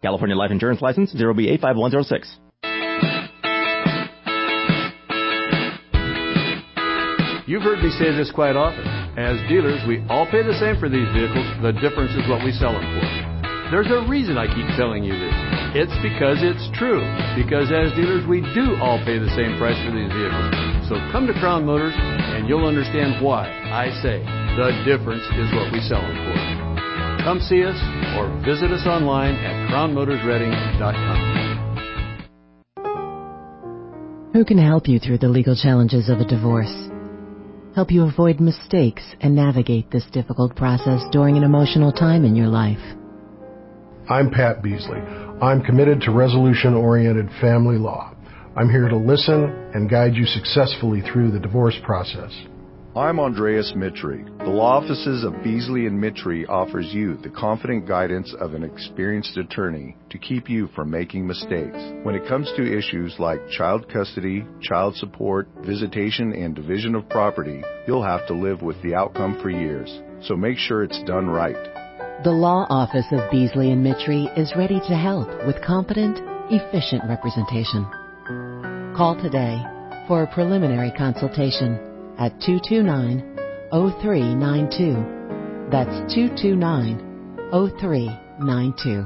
California Life Insurance License 0B85106. You've heard me say this quite often. As dealers, we all pay the same for these vehicles. The difference is what we sell them for. There's a reason I keep telling you this. It's because it's true. Because as dealers, we do all pay the same price for these vehicles. So come to Crown Motors and you'll understand why I say the difference is what we sell them for. Come see us or visit us online at crownmotorsreading.com. Who can help you through the legal challenges of a divorce? Help you avoid mistakes and navigate this difficult process during an emotional time in your life. I'm Pat Beasley. I'm committed to resolution-oriented family law. I'm here to listen and guide you successfully through the divorce process. I'm Andreas Mitri. The law offices of Beasley and Mitri offers you the confident guidance of an experienced attorney to keep you from making mistakes. When it comes to issues like child custody, child support, visitation, and division of property, you'll have to live with the outcome for years. So make sure it's done right. The law office of Beasley and Mitri is ready to help with competent, efficient representation. Call today for a preliminary consultation at 229-0392. That's 229-0392.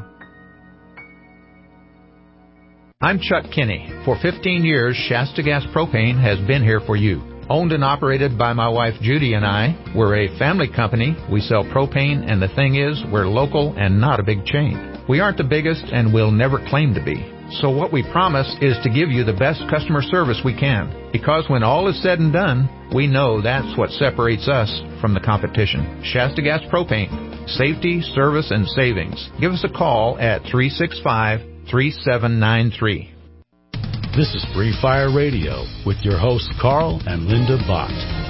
I'm Chuck Kinney. For 15 years, Shasta Gas Propane has been here for you. Owned and operated by my wife Judy and I, we're a family company. We sell propane, and the thing is, we're local and not a big chain. We aren't the biggest, and we'll never claim to be. So what we promise is to give you the best customer service we can. Because when all is said and done, we know that's what separates us from the competition. Shasta Gas Propane. Safety, service, and savings. Give us a call at 365-3793. This is Free Fire Radio with your hosts Carl and Linda Bott.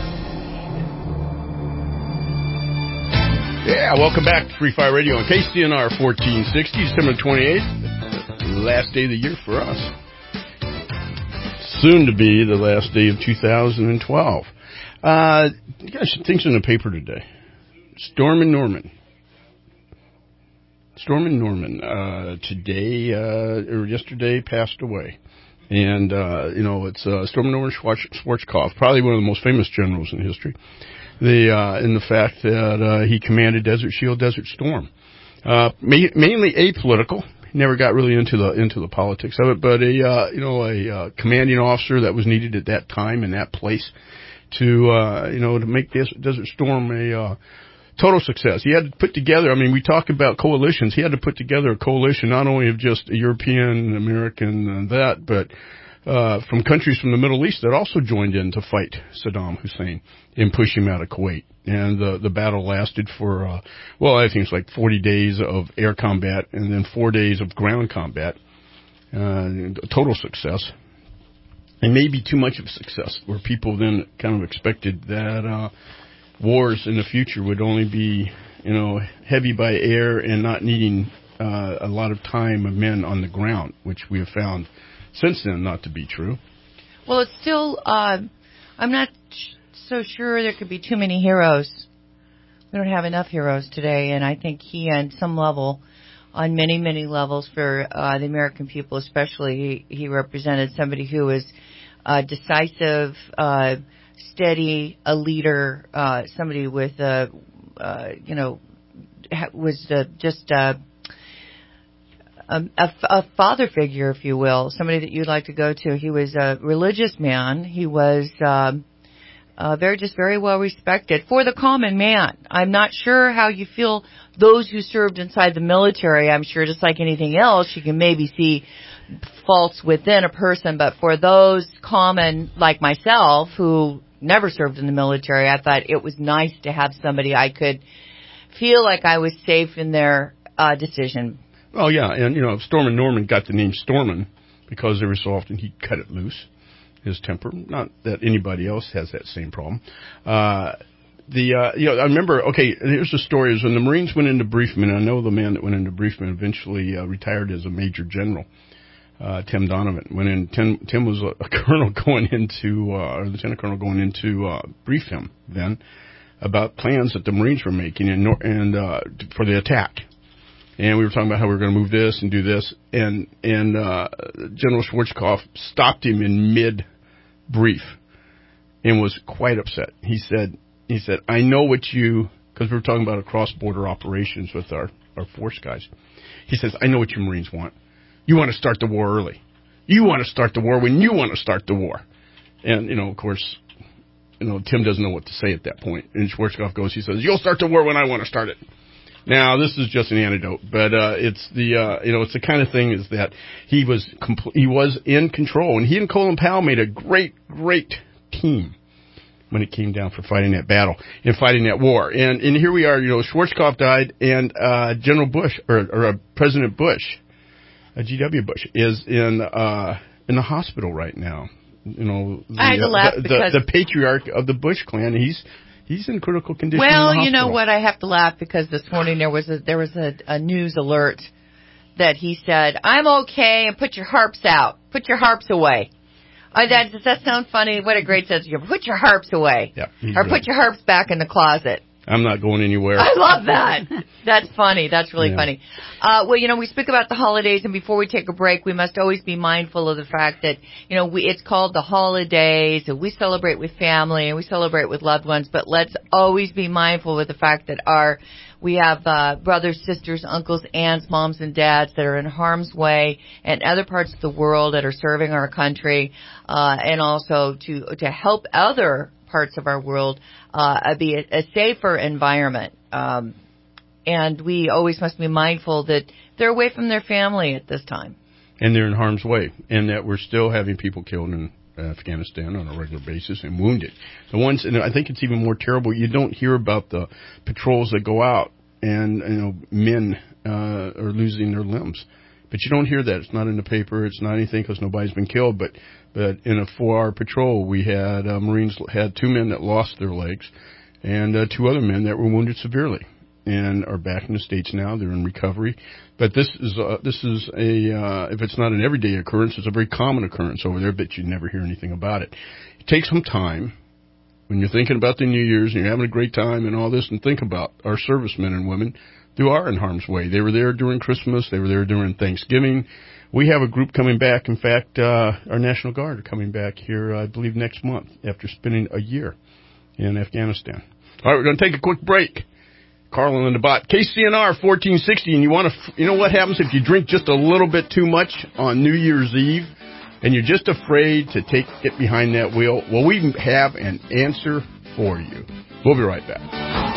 Yeah, welcome back to Free Fire Radio on KCNR 1460, December 28th. Last day of the year for us. Soon to be the last day of 2012. You got some things in the paper today. Stormin' Norman. Today, or yesterday, passed away. And, it's Stormin' Norman Schwarzkopf, probably one of the most famous generals in history. In the fact that he commanded Desert Shield, Desert Storm. Mainly apolitical. Never got really into the politics of it, but a commanding officer that was needed at that time and that place to make Desert Storm a total success. He had to put together, we talk about coalitions. He had to put together a coalition not only of just European, American, and that, but from countries from the Middle East that also joined in to fight Saddam Hussein and push him out of Kuwait. And the battle lasted for, I think it's like 40 days of air combat and then 4 days of ground combat. A total success. And maybe too much of a success, where people then kind of expected that wars in the future would only be, heavy by air and not needing a lot of time of men on the ground, which we have found since then not to be true. Well, it's still, I'm not so sure there could be too many heroes. We don't have enough heroes today, and I think he, on some level, on many, many levels for the American people especially, he represented somebody who was decisive, steady, a leader, somebody with, was just a father figure, if you will, somebody that you'd like to go to. He was a religious man. He was very well respected for the common man. I'm not sure how you feel those who served inside the military. I'm sure just like anything else, you can maybe see faults within a person, but for those common like myself who never served in the military, I thought it was nice to have somebody I could feel like I was safe in their decision. Oh, yeah, and, Stormin' Norman got the name Stormin' because every so often he'd cut it loose, his temper. Not that anybody else has that same problem. I remember, here's the story, is when the Marines went into briefing, and I know the man that went into briefing eventually retired as a major general, Tim Donovan. Tim was a colonel going into, or lieutenant colonel going into brief him then about plans that the Marines were making and for the attack. And we were talking about how we were going to move this and do this. And General Schwarzkopf stopped him in mid-brief and was quite upset. He said, I know what you, because we were talking about cross-border operations with our force guys. He says, I know what you Marines want. You want to start the war early. You want to start the war when you want to start the war. And, of course, Tim doesn't know what to say at that point. And Schwarzkopf goes, he says, you'll start the war when I want to start it. Now, this is just an anecdote, but it's the kind of thing is that he was in control, and he and Colin Powell made a great team when it came down for fighting that battle and fighting that war. And here we are, Schwarzkopf died, and General Bush or President Bush, G.W. Bush, is in the hospital right now. I had to laugh because the patriarch of the Bush clan, he's in critical condition. Well, in the you know hospital. what? I have to laugh because this morning there was a news alert that he said, "I'm okay," and put your harps out, put your harps away. Does that sound funny? What a great sense of humor. Put your harps away, or put your harps back in the closet. I'm not going anywhere. I love that. That's funny. That's really funny. Well, we speak about the holidays, and before we take a break, we must always be mindful of the fact that, it's called the holidays, and we celebrate with family, and we celebrate with loved ones, but let's always be mindful with the fact that we have brothers, sisters, uncles, aunts, moms, and dads that are in harm's way and other parts of the world that are serving our country, and also to help other parts of our world be a safer environment. And we always must be mindful that they're away from their family at this time. And they're in harm's way, and that we're still having people killed in Afghanistan on a regular basis and wounded. And I think it's even more terrible. You don't hear about the patrols that go out and men are losing their limbs. But you don't hear that. It's not in the paper. It's not anything because nobody's been killed. But in a 4-hour patrol, we had Marines had 2 men that lost their legs and 2 other men that were wounded severely and are back in the States now. They're in recovery. But this is if it's not an everyday occurrence, it's a very common occurrence over there, but you never hear anything about it. It takes some time when you're thinking about the New Year's and you're having a great time and all this, and think about our servicemen and women who are in harm's way. They were there during Christmas. They were there during Thanksgiving. We have a group coming back. In fact, our National Guard are coming back here, I believe, next month after spending a year in Afghanistan. All right, we're going to take a quick break. Carl and the Bot, KCNR 1460, and you know what happens if you drink just a little bit too much on New Year's Eve, and you're just afraid to get behind that wheel? Well, we have an answer for you. We'll be right back.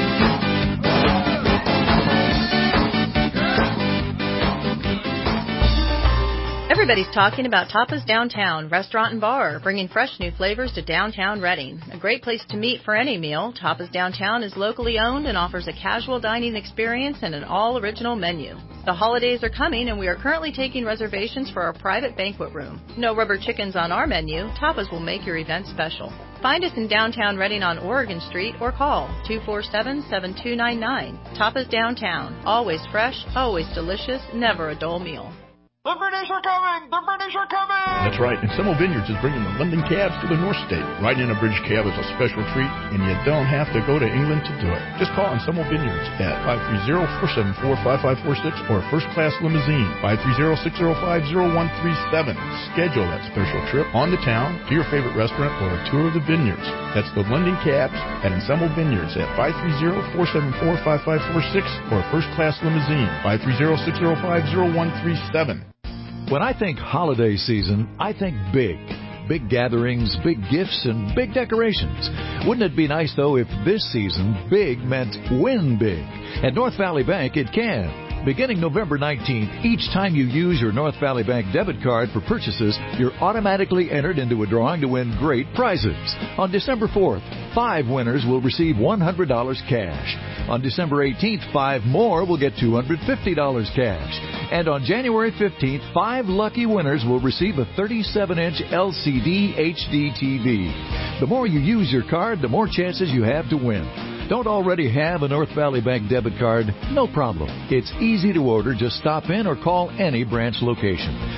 Everybody's talking about Tapas Downtown, restaurant and bar, bringing fresh new flavors to downtown Reading. A great place to meet for any meal, Tapas Downtown is locally owned and offers a casual dining experience and an all-original menu. The holidays are coming, and we are currently taking reservations for our private banquet room. No rubber chickens on our menu. Tapas will make your event special. Find us in downtown Reading on Oregon Street or call 247-7299. Tapas Downtown. Always fresh, always delicious, never a dull meal. The British are coming! The British are coming! That's right, and Semmel Vineyards is bringing the London cabs to the North State. Riding in a British cab is a special treat, and you don't have to go to England to do it. Just call on Semmel Vineyards at 530-474-5546 or a first-class limousine, 530-605-0137. Schedule that special trip on the town to your favorite restaurant or a tour of the vineyards. That's the London cabs at Semmel Vineyards at 530-474-5546 or a first-class limousine, 530-605-0137. When I think holiday season, I think big. Big gatherings, big gifts, and big decorations. Wouldn't it be nice, though, if this season big meant win big? At North Valley Bank, it can. Beginning November 19th, each time you use your North Valley Bank debit card for purchases, you're automatically entered into a drawing to win great prizes. On December 4th, 5 winners will receive $100 cash. On December 18th, 5 more will get $250 cash. And on January 15th, 5 lucky winners will receive a 37-inch LCD HD TV. The more you use your card, the more chances you have to win. Don't already have a North Valley Bank debit card? No problem. It's easy to order. Just stop in or call any branch location.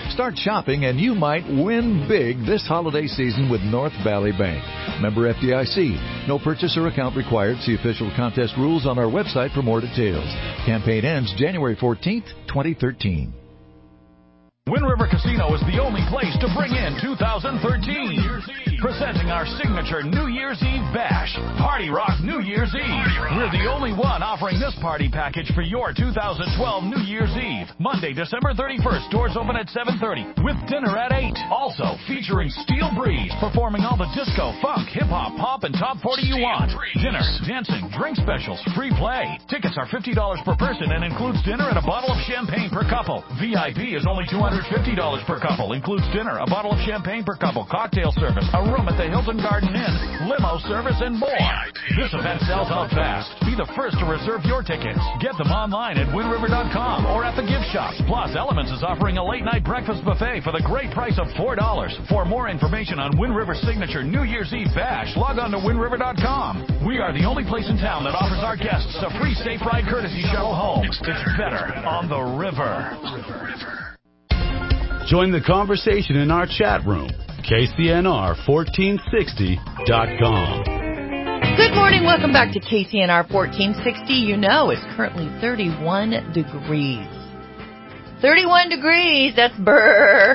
Start shopping and you might win big this holiday season with North Valley Bank. Member FDIC. No purchase or account required. See official contest rules on our website for more details. Campaign ends January 14th, 2013. Wind River Casino is the only place to bring in 2013. Presenting our signature New Year's Eve Bash, Party Rock New Year's Eve. We're the only one offering this party package for your 2012 New Year's Eve. Monday, December 31st, doors open at 7:30 with dinner at 8. Also featuring Steel Breeze, performing all the disco, funk, hip-hop, pop, and top 40 you want. Dinner, dancing, drink specials, free play. Tickets are $50 per person and includes dinner and a bottle of champagne per couple. VIP is only $250 per couple. Includes dinner, a bottle of champagne per couple, cocktail service, a room at the Hilton Garden Inn, limo service, and more. This event sells out fast. Be the first to reserve your tickets. Get them online at windriver.com or at the gift shops. Plus, Elements is offering a late-night breakfast buffet for the great price of $4. For more information on Wind River's signature New Year's Eve Bash, log on to windriver.com. We are the only place in town that offers our guests a free safe ride courtesy shuttle home. It's better on the river. Join the conversation in our chat room, KCNR1460.com. Good morning. Welcome back to KCNR 1460. You know it's currently 31 degrees. 31 degrees, that's brr.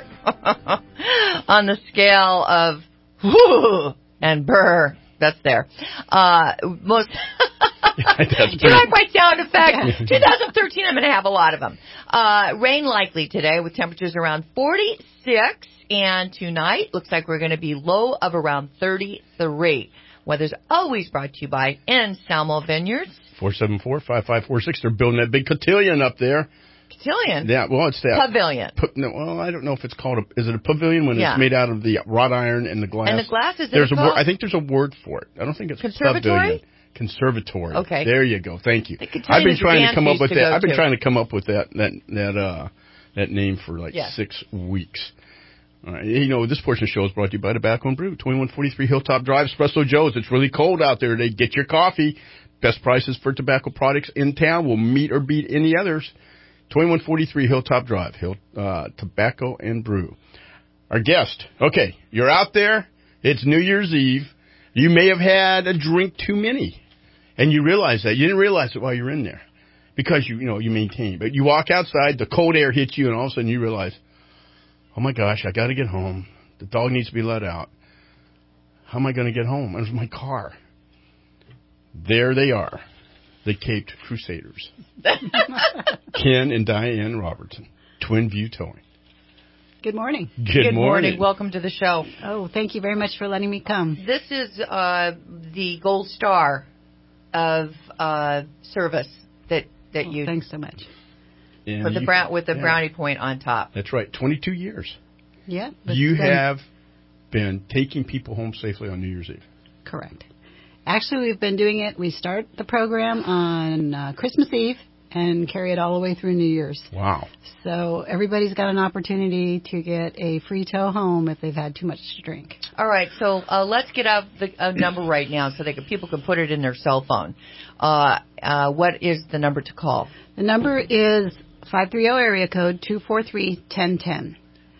On the scale of whoo and brr. That's there. Most... Do you like my sound effect? 2013, I'm going to have a lot of them. Rain likely today with temperatures around 46. And tonight, looks like we're going to be low of around 33. Weather's always brought to you by In Salmo Vineyards. 474-5546. They're building that big cotillion up there. Cotillion? Yeah, well, it's that. Pavilion. No, I don't know if it's called is it a pavilion when it's made out of the wrought iron and the glass? And the glass, is it called? I think there's a word for it. I don't think it's Conservatory? Conservatory. Okay. There you go. Thank you. I've been trying to come up with that. I've been trying to come up with that name for 6 weeks. All right. You know, this portion of the show is brought to you by Tobacco and Brew, 2143 Hilltop Drive, Espresso Joe's. It's really cold out there today. Get your coffee. Best prices for tobacco products in town will meet or beat any others. 2143 Hilltop Drive, Tobacco and Brew. Our guest. Okay, you're out there. It's New Year's Eve. You may have had a drink too many, and you realize that. You didn't realize it while you're in there because you maintain. But you walk outside, the cold air hits you, and all of a sudden you realize, oh, my gosh, I got to get home. The dog needs to be let out. How am I going to get home? Where's my car? There they are, the Caped Crusaders. Ken and Diane Robertson, Twin View Towing. Good morning. Good morning. Welcome to the show. Oh, thank you very much for letting me come. This is the gold star of service that you... Thanks so much. With the brownie point on top. That's right. 22 years. Yeah. You have been taking people home safely on New Year's Eve. Correct. Actually, we've been doing it. We start the program on Christmas Eve and carry it all the way through New Year's. Wow. So everybody's got an opportunity to get a free tow home if they've had too much to drink. All right, so let's get out a number right now so people can put it in their cell phone. What is the number to call? The number is 530 area code 243-1010.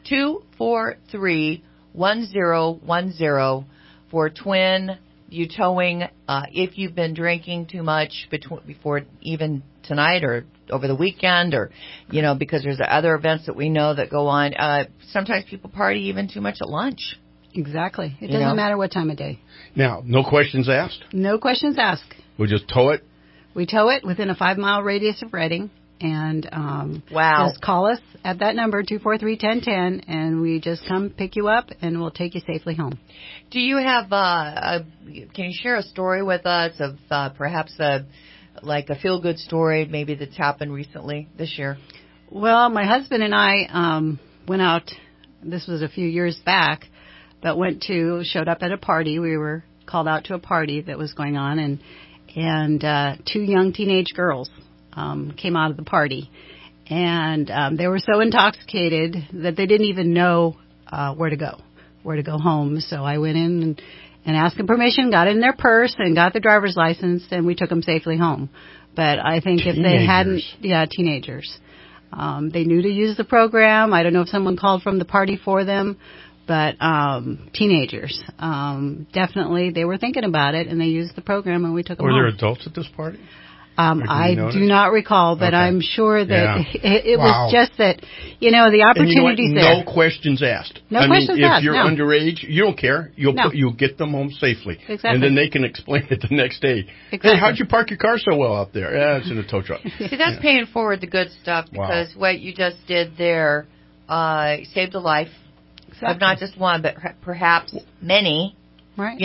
243-1010 for Twin View Towing. If you've been drinking too much before even tonight or over the weekend, or because there's other events that we know that go on. Sometimes people party even too much at lunch. Exactly. It doesn't matter what time of day. Now, no questions asked? No questions asked. We'll just tow it? We tow it within a 5-mile radius of Reading. And just call us at that number, 243-1010, and we just come pick you up, and we'll take you safely home. Do you have, can you share a story with us of perhaps a feel-good story maybe that's happened recently this year? Well, my husband and I went out, this was a few years back, but showed up at a party. We were called out to a party that was going on, and 2 young teenage girls came out of the party, and they were so intoxicated that they didn't even know where to go home. So I went in and asked them permission, got in their purse, and got the driver's license, and we took them safely home. But I think if they hadn't, teenagers. They knew to use the program. I don't know if someone called from the party for them, but teenagers, definitely, they were thinking about it, and they used the program, and we took them home. Were there adults at this party? I do not recall, but okay. I'm sure that it Wow. was just that, the opportunity's there. No questions asked. No questions if asked, you're no. underage, you don't care. You'll get them home safely. Exactly. And then they can explain it the next day. Exactly. Hey, how'd you park your car so well out there? Yeah, it's in a tow truck. See, that's paying forward the good stuff, because what you just did there saved a life of not just one, but perhaps many. Right.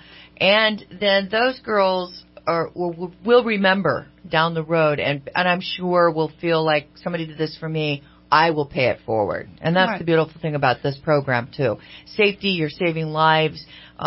And then those girls will remember down the road, and I'm sure will feel like somebody did this for me. I will pay it forward, and that's the beautiful thing about this program too. Safety, you're saving lives.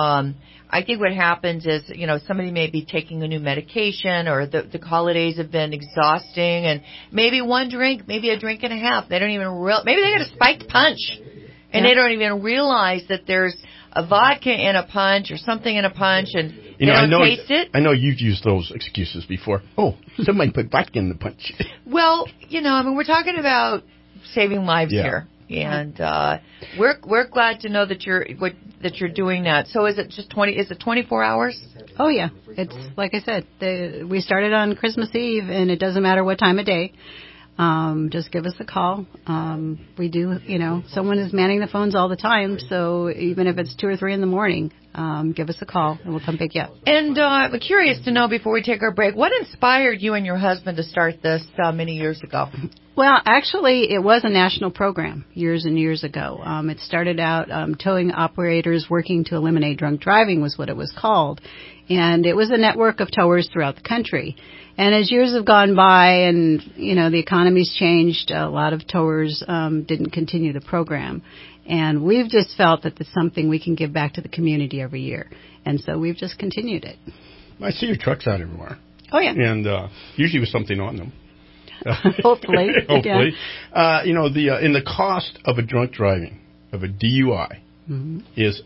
I think what happens is, somebody may be taking a new medication, or the holidays have been exhausting, and maybe one drink, maybe a drink and a half. They don't even maybe they got a spiked punch, and they don't even realize that there's a vodka in a punch or something in a punch, and they don't taste it. I know you've used those excuses before. Oh, somebody put vodka in the punch. Well, we're talking about saving lives here, and we're glad to know that you're doing that. So is it just 24 hours? Oh yeah, it's like I said, we started on Christmas Eve, and it doesn't matter what time of day. Just give us a call. We do, someone is manning the phones all the time, so even if it's 2 or 3 in the morning, give us a call and we'll come pick you up. And I'm curious to know, before we take our break, what inspired you and your husband to start this many years ago? Well, actually, it was a national program years and years ago. It started out towing operators working to eliminate drunk driving was what it was called. And it was a network of towers throughout the country. And as years have gone by and, the economy's changed, a lot of towers didn't continue the program. And we've just felt that it's something we can give back to the community every year. And so we've just continued it. I see your trucks out everywhere. Oh, yeah. And usually with something on them. Hopefully. Hopefully. Yeah. In the cost of a drunk driving, of a DUI, is,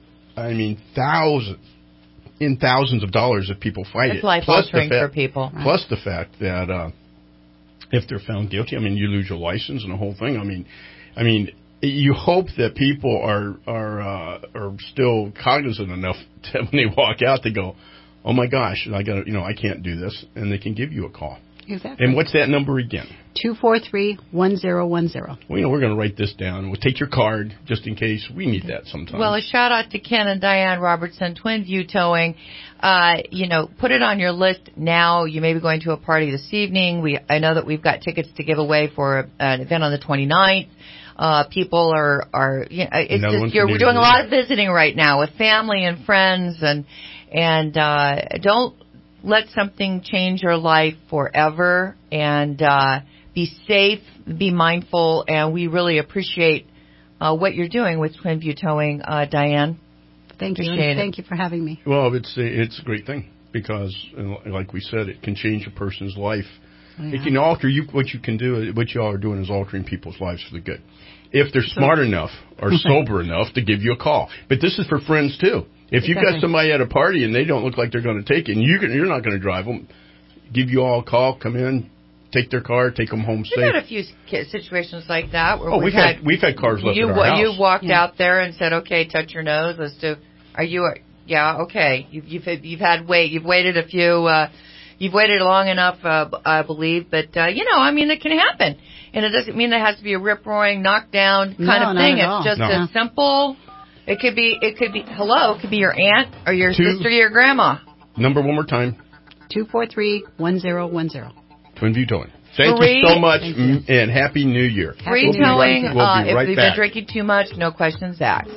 thousands of dollars if people fight it's life-altering for people. Plus the fact that if they're found guilty, you lose your license and the whole thing. You hope that people are still cognizant enough that when they walk out, they go, "Oh my gosh, I can't do this," and they can give you a call. Exactly. And what's that number again? 243-1010. Well, we're going to write this down. We'll take your card just in case we need that sometime. Well, a shout out to Ken and Diane Robertson, Twin View Towing. Put it on your list now. You may be going to a party this evening. I know that we've got tickets to give away for an event on the 29th. People are we're doing a lot of visiting right now with family and friends, and don't let something change your life forever, and be safe, be mindful, and we really appreciate what you're doing with Twin View Towing, Diane. Thank you. Thank you for having me. Well, it's a great thing because, like we said, it can change a person's life. Yeah. It can alter what you can do. What you all are doing is altering people's lives for the good. If they're smart enough or sober enough to give you a call. But this is for friends, too. If you've got somebody at a party and they don't look like they're going to take it, and you're not going to drive them, give you all a call, come in, take their car, take them home safe. We've had a few situations like that. Where we've had cars left at our house. You walked out there and said, "Okay, touch your nose. Let's do." Are you? Yeah. Okay. You've waited a few. You've waited long enough, I believe. But it can happen, and it doesn't mean there has to be a rip-roaring, knockdown kind of thing. It's just a simple. It could be. Hello. It could be your aunt or your sister or your grandma. Number one more time. 243-1010. Twin View Towing. Thank you so much, and Happy New Year. Free towing. We'll be right if you've been drinking too much, no questions asked.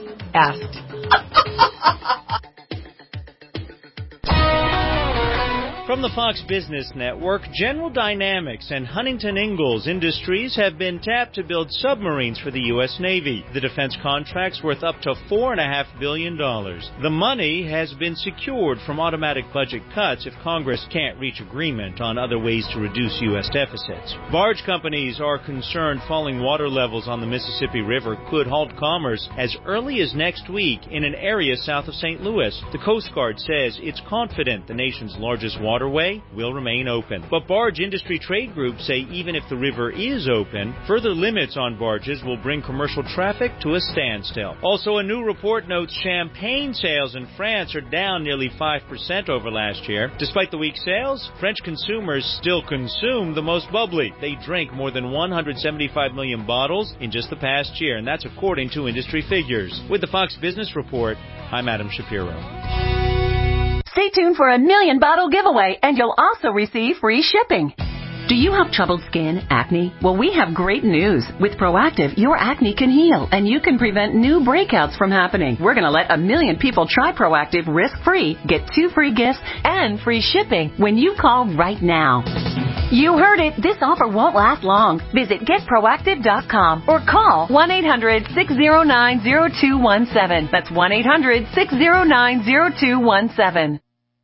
From the Fox Business Network, General Dynamics and Huntington Ingalls Industries have been tapped to build submarines for the U.S. Navy. The defense contract's worth up to $4.5 billion. The money has been secured from automatic budget cuts if Congress can't reach agreement on other ways to reduce U.S. deficits. Barge companies are concerned falling water levels on the Mississippi River could halt commerce as early as next week in an area south of St. Louis. The Coast Guard says it's confident the nation's largest water waterway will remain open. But barge industry trade groups say even if the river is open, further limits on barges will bring commercial traffic to a standstill. Also, a new report notes champagne sales in France are down nearly 5% over last year. Despite the weak sales, French consumers still consume the most bubbly. They drank more than 175 million bottles in just the past year, and that's according to industry figures. With the Fox Business Report, I'm Adam Shapiro. Stay tuned for a 1 million bottle giveaway, and you'll also receive free shipping. Do you have troubled skin, acne? Well, we have great news. With Proactive, your acne can heal, and you can prevent new breakouts from happening. We're going to let 1 million people try Proactive risk-free, get 2 free gifts, and free shipping when you call right now. You heard it. This offer won't last long. Visit GetProactive.com or call 1-800-609-0217. That's 1-800-609-0217.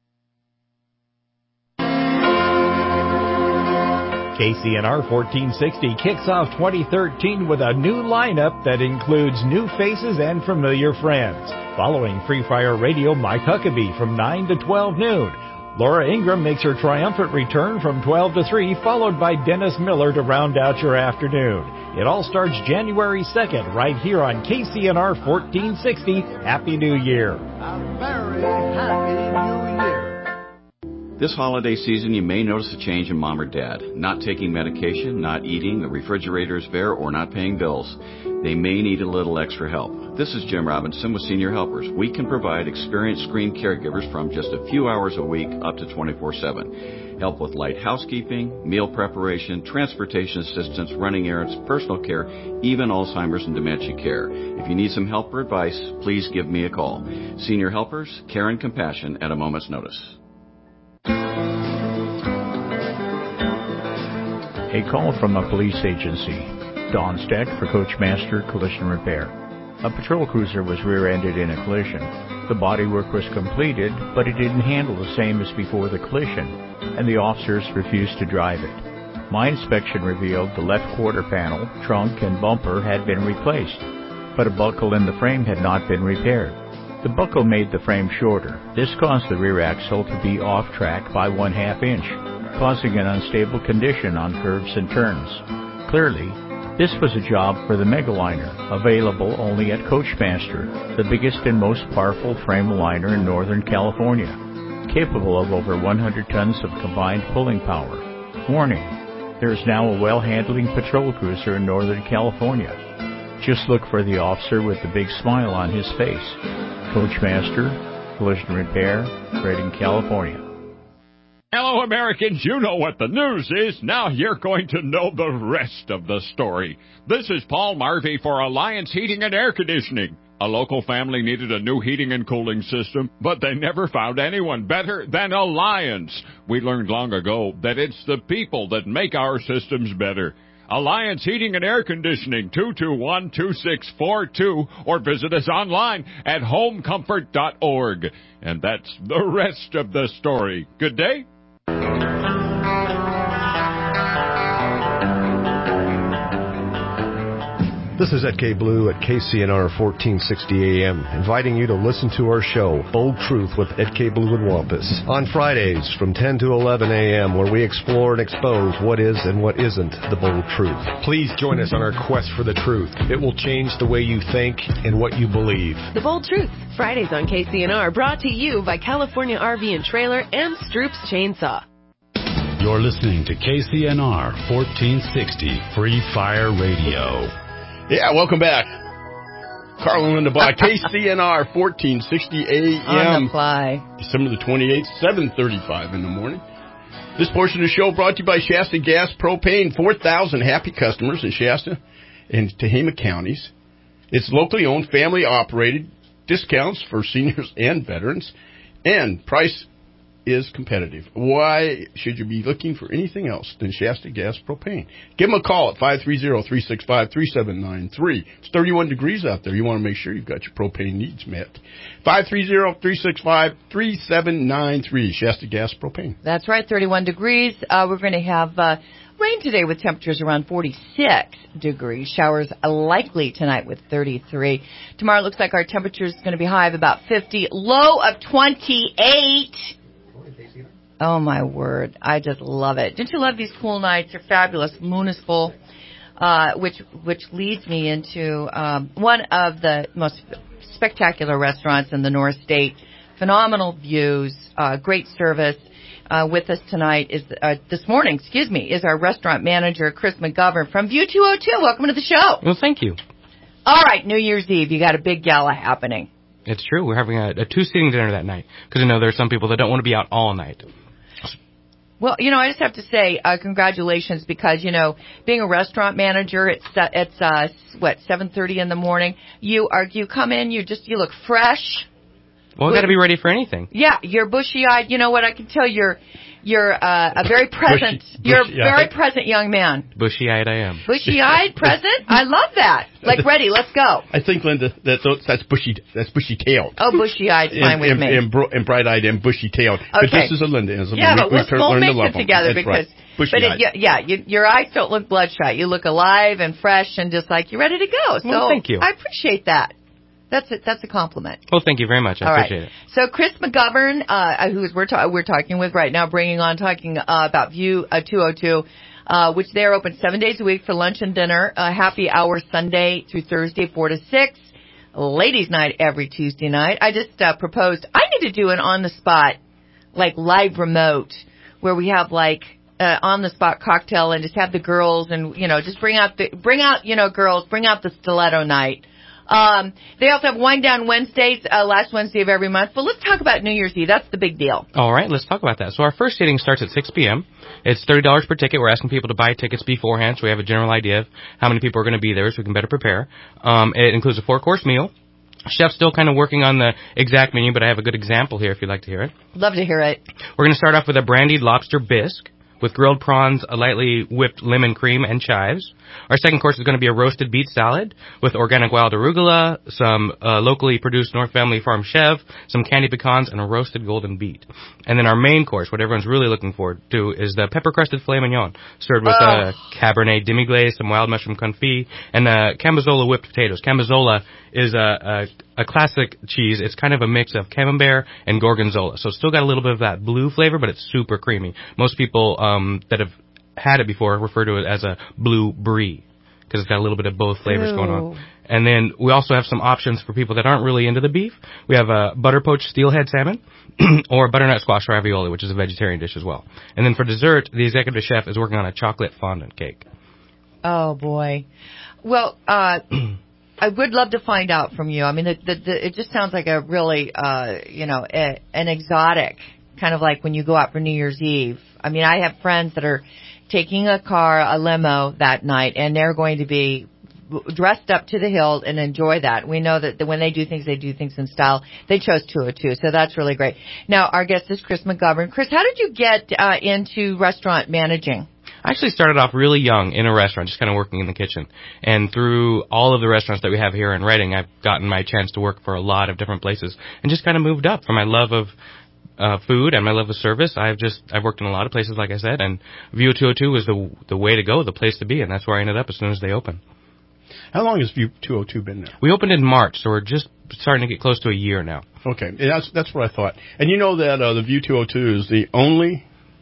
KCNR 1460 kicks off 2013 with a new lineup that includes new faces and familiar friends. Following Free Fire Radio, Mike Huckabee from 9 to 12 noon. Laura Ingram makes her triumphant return from 12 to 3, followed by Dennis Miller to round out your afternoon. It all starts January 2nd right here on KCNR 1460. Happy New Year. A very happy New Year. This holiday season, you may notice a change in mom or dad. Not taking medication, not eating, the refrigerator is bare, or not paying bills. They may need a little extra help. This is Jim Robinson with Senior Helpers. We can provide experienced screen caregivers from just a few hours a week up to 24/7. Help with light housekeeping, meal preparation, transportation assistance, running errands, personal care, even Alzheimer's and dementia care. If you need some help or advice, please give me a call. Senior Helpers, care and compassion at a moment's notice. A call from a police agency. Don Steck for Coachmaster Collision Repair. A patrol cruiser was rear-ended in a collision. The bodywork was completed, but it didn't handle the same as before the collision, and the officers refused to drive it. My inspection revealed the left quarter panel, trunk, and bumper had been replaced, but a buckle in the frame had not been repaired. The buckle made the frame shorter. This caused the rear axle to be off track by 1/2 inch, causing an unstable condition on curves and turns. Clearly, this was a job for the Megaliner, available only at Coachmaster, the biggest and most powerful frame liner in Northern California, capable of over 100 tons of combined pulling power. Warning, there is now a well-handling patrol cruiser in Northern California. Just look for the officer with the big smile on his face. Coachmaster, Collision Repair, Redding, California. Hello, Americans. You know what the news is. Now you're going to know the rest of the story. This is Paul Marvey for Alliance Heating and Air Conditioning. A local family needed a new heating and cooling system, but they never found anyone better than Alliance. We learned long ago that it's the people that make our systems better. Alliance Heating and Air Conditioning, 221-2642, or visit us online at homecomfort.org. And that's the rest of the story. Good day. This is Ed K. Blue at KCNR 1460 AM, inviting you to listen to our show, Bold Truth with Ed K. Blue and Wampus, on Fridays from 10 to 11 a.m., where we explore and expose what is and what isn't the bold truth. Please join us on our quest for the truth. It will change the way you think and what you believe. The Bold Truth, Fridays on KCNR, brought to you by California RV and Trailer and Stroop's Chainsaw. You're listening to KCNR 1460 Free Fire Radio. Yeah, welcome back. Carl and Linda Bach, KCNR 1460 AM. On the fly. December the 28th, 7:35 in the morning. This portion of the show brought to you by Shasta Gas Propane. 4,000 happy customers in Shasta and Tehama counties. It's locally owned, family operated, discounts for seniors and veterans, and price is competitive. Why should you be looking for anything else than Shasta Gas Propane? Give them a call at 530-365-3793. It's 31 degrees out there. You want to make sure you've got your propane needs met. 530-365-3793. Shasta Gas Propane. That's right, 31 degrees. We're going to have rain today with temperatures around 46 degrees. Showers likely tonight with 33. Tomorrow looks like our temperature is going to be high of about 50, low of 28. Oh, my word. I just love it. Don't you love these cool nights? They're fabulous. Moon is full, which leads me into one of the most spectacular restaurants in the North State. Phenomenal views, great service. With us tonight this morning, is our restaurant manager, Chris McGovern from View 202. Welcome to the show. Well, thank you. All right, New Year's Eve, you got a big gala happening. It's true. We're having a two-seating dinner that night because there are some people that don't want to be out all night. Well, I just have to say congratulations because, being a restaurant manager, it's 7:30 in the morning. You come in, you look fresh. Well, got to be ready for anything. Yeah, you're bushy-eyed. You know what? I can tell you're a very present. You're a very present young man. Bushy-eyed, I am. Bushy-eyed, present. I love that. Like ready. Let's go. I think, Linda, that's bushy-tailed. Oh, bushy-eyed, fine with me. And bright-eyed and bushy-tailed. Okay. But this is a Linda. Yeah, but we'll mix it together because. Bushy-eyed. Your eyes don't look bloodshot. You look alive and fresh and just like you're ready to go. So well, thank you. I appreciate that. That's a compliment. Well, thank you very much. I appreciate it. So Chris McGovern, who we're talking with right now, talking about View 202, which they're open 7 days a week for lunch and dinner, happy hour Sunday through Thursday, 4 to 6, ladies' night every Tuesday night. I just proposed I need to do an on the spot, like live remote, where we have on the spot cocktail and just have the girls and just bring out the stiletto night. They also have Wind Down Wednesdays, last Wednesday of every month. But let's talk about New Year's Eve. That's the big deal. All right, let's talk about that. So our first seating starts at 6 p.m. It's $30 per ticket. We're asking people to buy tickets beforehand so we have a general idea of how many people are going to be there so we can better prepare. It includes a 4-course meal. Chef's still kind of working on the exact menu, but I have a good example here if you'd like to hear it. Love to hear it. We're going to start off with a brandied lobster bisque with grilled prawns, a lightly whipped lemon cream, and chives. Our second course is going to be a roasted beet salad with organic wild arugula, some locally produced North Family Farm chèvre, some candy pecans, and a roasted golden beet. And then our main course, what everyone's really looking forward to, is the pepper-crusted filet mignon, served with Cabernet demi-glace, some wild mushroom confit, and Cambozola whipped potatoes. Cambozola is a classic cheese. It's kind of a mix of camembert and gorgonzola. So it's still got a little bit of that blue flavor, but it's super creamy. Most people that have had it before refer to it as a blue brie because it's got a little bit of both flavors going on. And then we also have some options for people that aren't really into the beef. We have a butter poached steelhead salmon or butternut squash ravioli, which is a vegetarian dish as well. And then for dessert, the executive chef is working on a chocolate fondant cake. Oh, boy. Well, I would love to find out from you. I mean, it just sounds like a really, an exotic, kind of like when you go out for New Year's Eve. I mean, I have friends that are taking a limo that night, and they're going to be dressed up to the hilt and enjoy that. We know that when they do things in style. They chose 202, so that's really great. Now, our guest is Chris McGovern. Chris, how did you get into restaurant managing? I actually started off really young in a restaurant, just kind of working in the kitchen. And through all of the restaurants that we have here in Reading, I've gotten my chance to work for a lot of different places and just kind of moved up from my love of food and my love of service. I've worked in a lot of places, like I said, and View 202 was the way to go, the place to be, and that's where I ended up as soon as they opened. How long has View 202 been there? We opened in March, so we're just starting to get close to a year now. Okay, that's what I thought. And you know that the View 202 is the only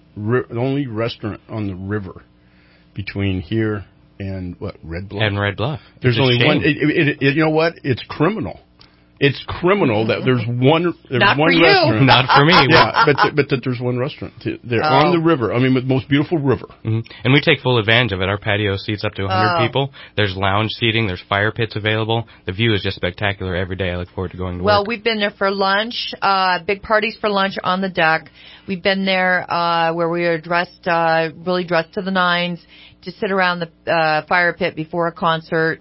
restaurant on the river between here and Red Bluff. And Red Bluff. There's only one. You know what? It's criminal. It's criminal that there's one restaurant. Not for me. Yeah, but that there's one restaurant. They're on the river. I mean, with the most beautiful river. Mm-hmm. And we take full advantage of it. Our patio seats up to 100 people. There's lounge seating. There's fire pits available. The view is just spectacular every day. I look forward to going to work. Well, we've been there for lunch. Big parties for lunch on the deck. We've been there where we are really dressed to the nines, to sit around the fire pit before a concert.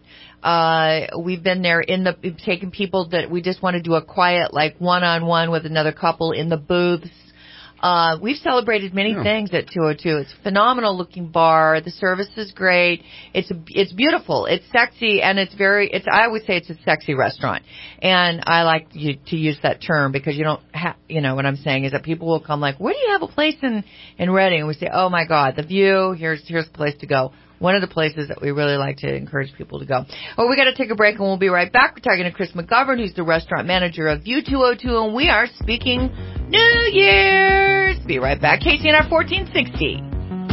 We've been there taking people that we just want to do a quiet, like one-on-one with another couple in the booths. We've celebrated many things at 202. It's a phenomenal looking bar. The service is great. It's beautiful. It's sexy, and I always say it's a sexy restaurant. And I like to use that term because you don't what I'm saying is that people will come like, where do you have a place in Reading? And we say, oh my God, the View, here's the place to go. One of the places that we really like to encourage people to go. Well, we got to take a break, and we'll be right back. We're talking to Chris McGovern, who's the restaurant manager of View 202, and we are speaking New Year's. Be right back. KCNR 1460.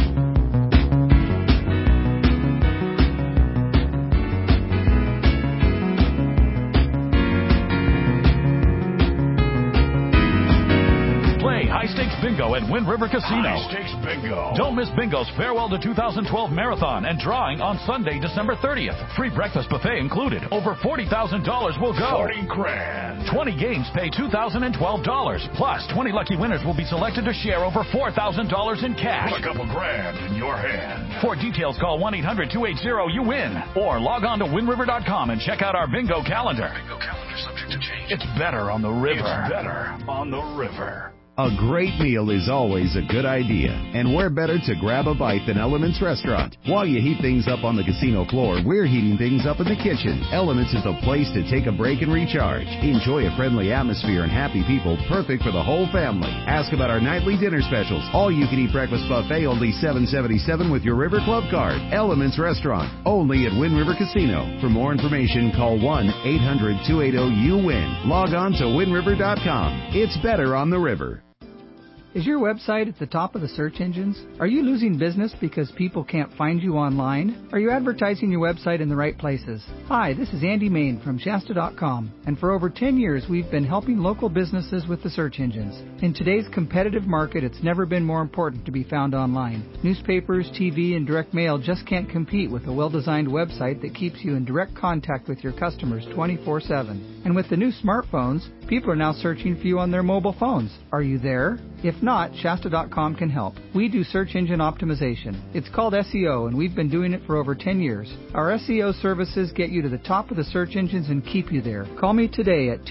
High Stakes Bingo at Wind River Casino. High Stakes Bingo. Don't miss Bingo's Farewell to 2012 Marathon and drawing on Sunday, December 30th. Free breakfast buffet included. Over $40,000 will go. 40 grand. 20 games pay $2,012. Plus, 20 lucky winners will be selected to share over $4,000 in cash. A couple grand in your hand. For details, call 1-800-280-YOU-WIN or log on to WindRiver.com and check out our bingo calendar. Bingo calendar subject to change. It's better on the river. It's better on the river. A great meal is always a good idea, and where better to grab a bite than Elements Restaurant. While you heat things up on the casino floor, we're heating things up in the kitchen. Elements is the place to take a break and recharge. Enjoy a friendly atmosphere and happy people, perfect for the whole family. Ask about our nightly dinner specials. All-you-can-eat breakfast buffet, only $7.77 with your River Club card. Elements Restaurant, only at Wind River Casino. For more information, call 1-800-280-YOU-WIN. Log on to WindRiver.com. It's better on the river. Is your website at the top of the search engines? Are you losing business because people can't find you online? Are you advertising your website in the right places? Hi, this is Andy Main from Shasta.com, and for over 10 years we've been helping local businesses with the search engines. In today's competitive market, it's never been more important to be found online. Newspapers, TV, and direct mail just can't compete with a well-designed website that keeps you in direct contact with your customers 24/7. And with the new smartphones, people are now searching for you on their mobile phones. Are you there? If not, Shasta.com can help. We do search engine optimization. It's called SEO, and we've been doing it for over 10 years. Our SEO services get you to the top of the search engines and keep you there. Call me today at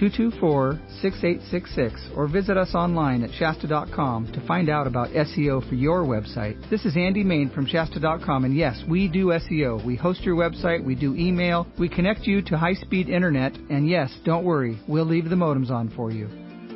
224-6866 or visit us online at Shasta.com to find out about SEO for your website. This is Andy Main from Shasta.com, and yes, we do SEO. We host your website, we do email, we connect you to high-speed internet, and yes, don't worry, we'll leave the modems on for you.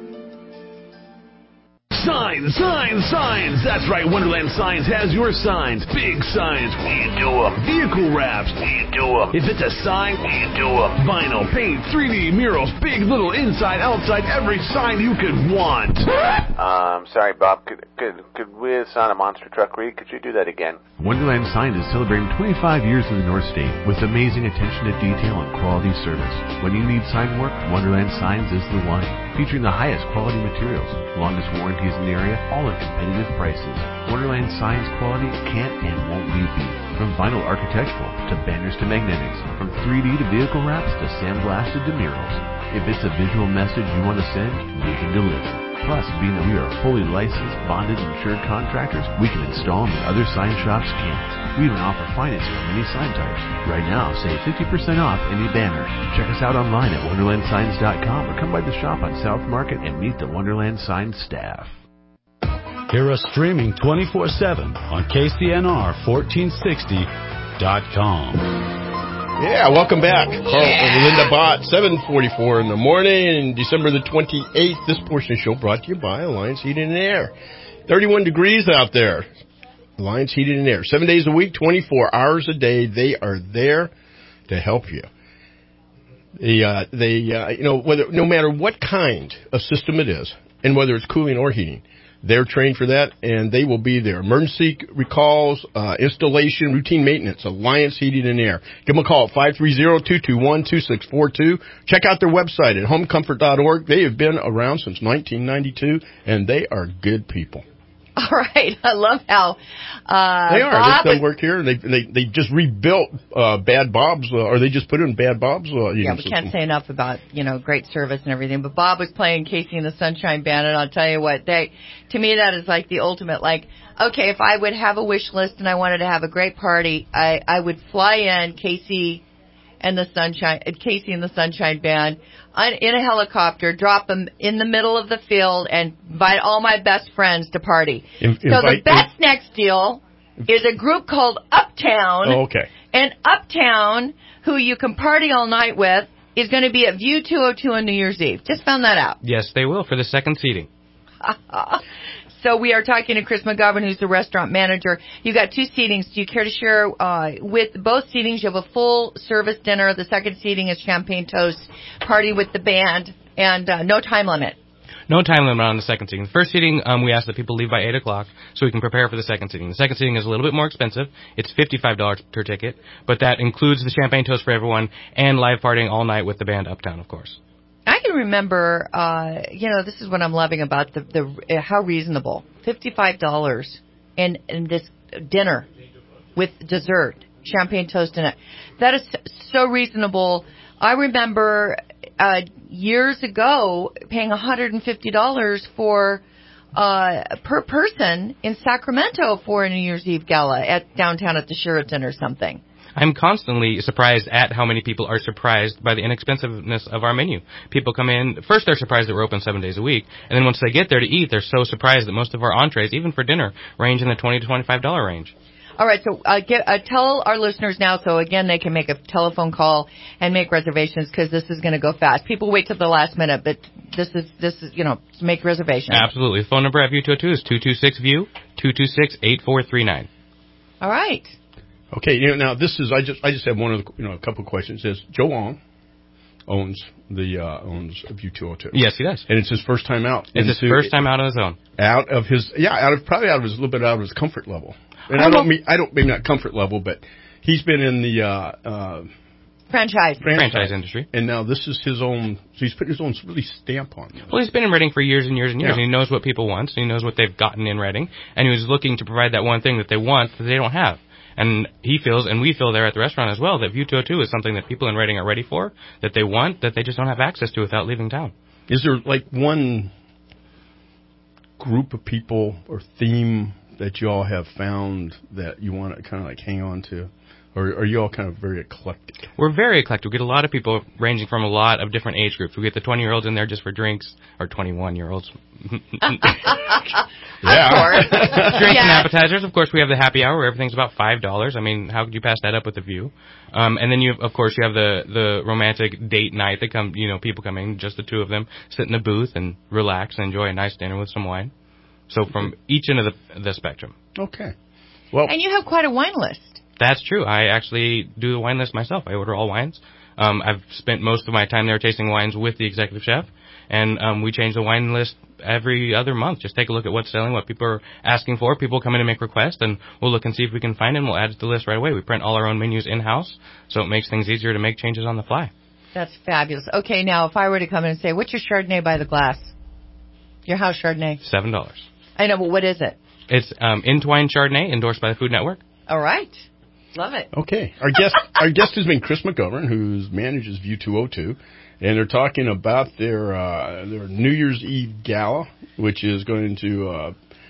Signs, signs, signs. That's right, Wonderland Signs has your signs. Big signs, we do them. Vehicle wraps, we do them. If it's a sign, we do them. Vinyl, paint, 3D murals, big, little, inside, outside, every sign you could want. Sorry, Bob. Could we assign a monster truck read? Could you do that again? Wonderland Signs is celebrating 25 years in the North State with amazing attention to detail and quality service. When you need sign work, Wonderland Signs is the one. Featuring the highest quality materials, longest warranties in the area, all at competitive prices. Wonderland Signs quality can't and won't be beat. From vinyl architectural to banners to magnetics, from 3D to vehicle wraps to sandblasted to murals. If it's a visual message you want to send, we can deliver. Plus, being that we are fully licensed, bonded, and insured contractors, we can install them when other sign shops can't. We even offer financing on many sign types. Right now, save 50% off any banner. Check us out online at WonderlandSigns.com or come by the shop on South Market and meet the Wonderland Signs staff. Hear us streaming 24/7 on KCNR1460.com. Yeah, welcome back. Carl and Linda Bott, 7:44 in the morning, December the 28th. This portion of the show brought to you by Alliance Heating and Air. 31 degrees out there. Alliance Heating and Air. 7 days a week, 24 hours a day. They are there to help you. Whether no matter what kind of system it is, and whether it's cooling or heating, they're trained for that, and they will be there. Emergency recalls, installation, routine maintenance, Alliance Heating and Air. Give them a call at 530-221-2642. Check out their website at homecomfort.org. They have been around since 1992, and they are good people. All right. I love how they are. They've done work here, and they just rebuilt Bad Bob's, or they just put in Bad Bob's. We can't say enough about great service and everything. But Bob was playing Casey and the Sunshine Band, and I'll tell you what, to me that is like the ultimate. Like, okay, if I would have a wish list and I wanted to have a great party, I would fly in Casey and the Sunshine Band in a helicopter, drop them in the middle of the field, and invite all my best friends to party. So the best next deal is a group called Uptown. Oh, okay. And Uptown, who you can party all night with, is going to be at View 202 on New Year's Eve. Just found that out. Yes, they will for the second seating. So we are talking to Chris McGovern, who's the restaurant manager. You got two seatings. Do you care to share with both seatings? You have a full service dinner. The second seating is champagne toast, party with the band, and no time limit. No time limit on the second seating. The first seating, we ask that people leave by 8 o'clock so we can prepare for the second seating. The second seating is a little bit more expensive. It's $55 per ticket, but that includes the champagne toast for everyone and live partying all night with the band Uptown, of course. I can remember, this is what I'm loving about the how reasonable. $55 in this dinner with dessert, champagne toast in it. That is so reasonable. I remember years ago paying $150 for per person in Sacramento for a New Year's Eve gala downtown at the Sheraton or something. I'm constantly surprised at how many people are surprised by the inexpensiveness of our menu. People come in, first they're surprised that we're open 7 days a week, and then once they get there to eat, they're so surprised that most of our entrees, even for dinner, range in the $20 to $25 range. All right, so tell our listeners now so, again, they can make a telephone call and make reservations because this is going to go fast. People wait till the last minute, but this is make reservations. Absolutely. The phone number at View 202 is 226-VIEW, 226-8439. All right. Okay, now this is I just have one of the, a couple of questions. It says Joe Long owns View 202. Yes, he does. And it's his first time out. It's his first time out on his own. Probably a little bit out of his comfort level. And I don't mean not comfort level, but he's been in the franchise industry. And now this is his own, so he's putting his own really stamp on it. Well, he's been in Reading for years and years and years, and he knows what people want, and he knows what they've gotten in Reading, and he was looking to provide that one thing that they want that they don't have. And he feels, and we feel there at the restaurant as well, that View 202 is something that people in Reading are ready for, that they want, that they just don't have access to without leaving town. Is there like one group of people or theme that you all have found that you want to kind of like hang on to? Or are you all kind of very eclectic? We're very eclectic. We get a lot of people ranging from a lot of different age groups. We get the 20-year-olds in there just for drinks, or 21-year-olds. Drinks and appetizers. Of course, we have the happy hour where everything's about $5. I mean, how could you pass that up with a View? And then you have the romantic date night that people come in, just the two of them, sit in a booth and relax and enjoy a nice dinner with some wine. So from each end of the spectrum. Okay. Well, and you have quite a wine list. That's true. I actually do the wine list myself. I order all wines. I've spent most of my time there tasting wines with the executive chef, and we change the wine list every other month. Just take a look at what's selling, what people are asking for. People come in and make requests, and we'll look and see if we can find them. We'll add it to the list right away. We print all our own menus in-house, so it makes things easier to make changes on the fly. That's fabulous. Okay, now if I were to come in and say, what's your Chardonnay by the glass? Your house Chardonnay? $7. I know, but what is it? It's Entwine Chardonnay, endorsed by the Food Network. All right. Love it. Okay. Our guest has been Chris McGovern, who manages View 202, and they're talking about their New Year's Eve gala, which is going to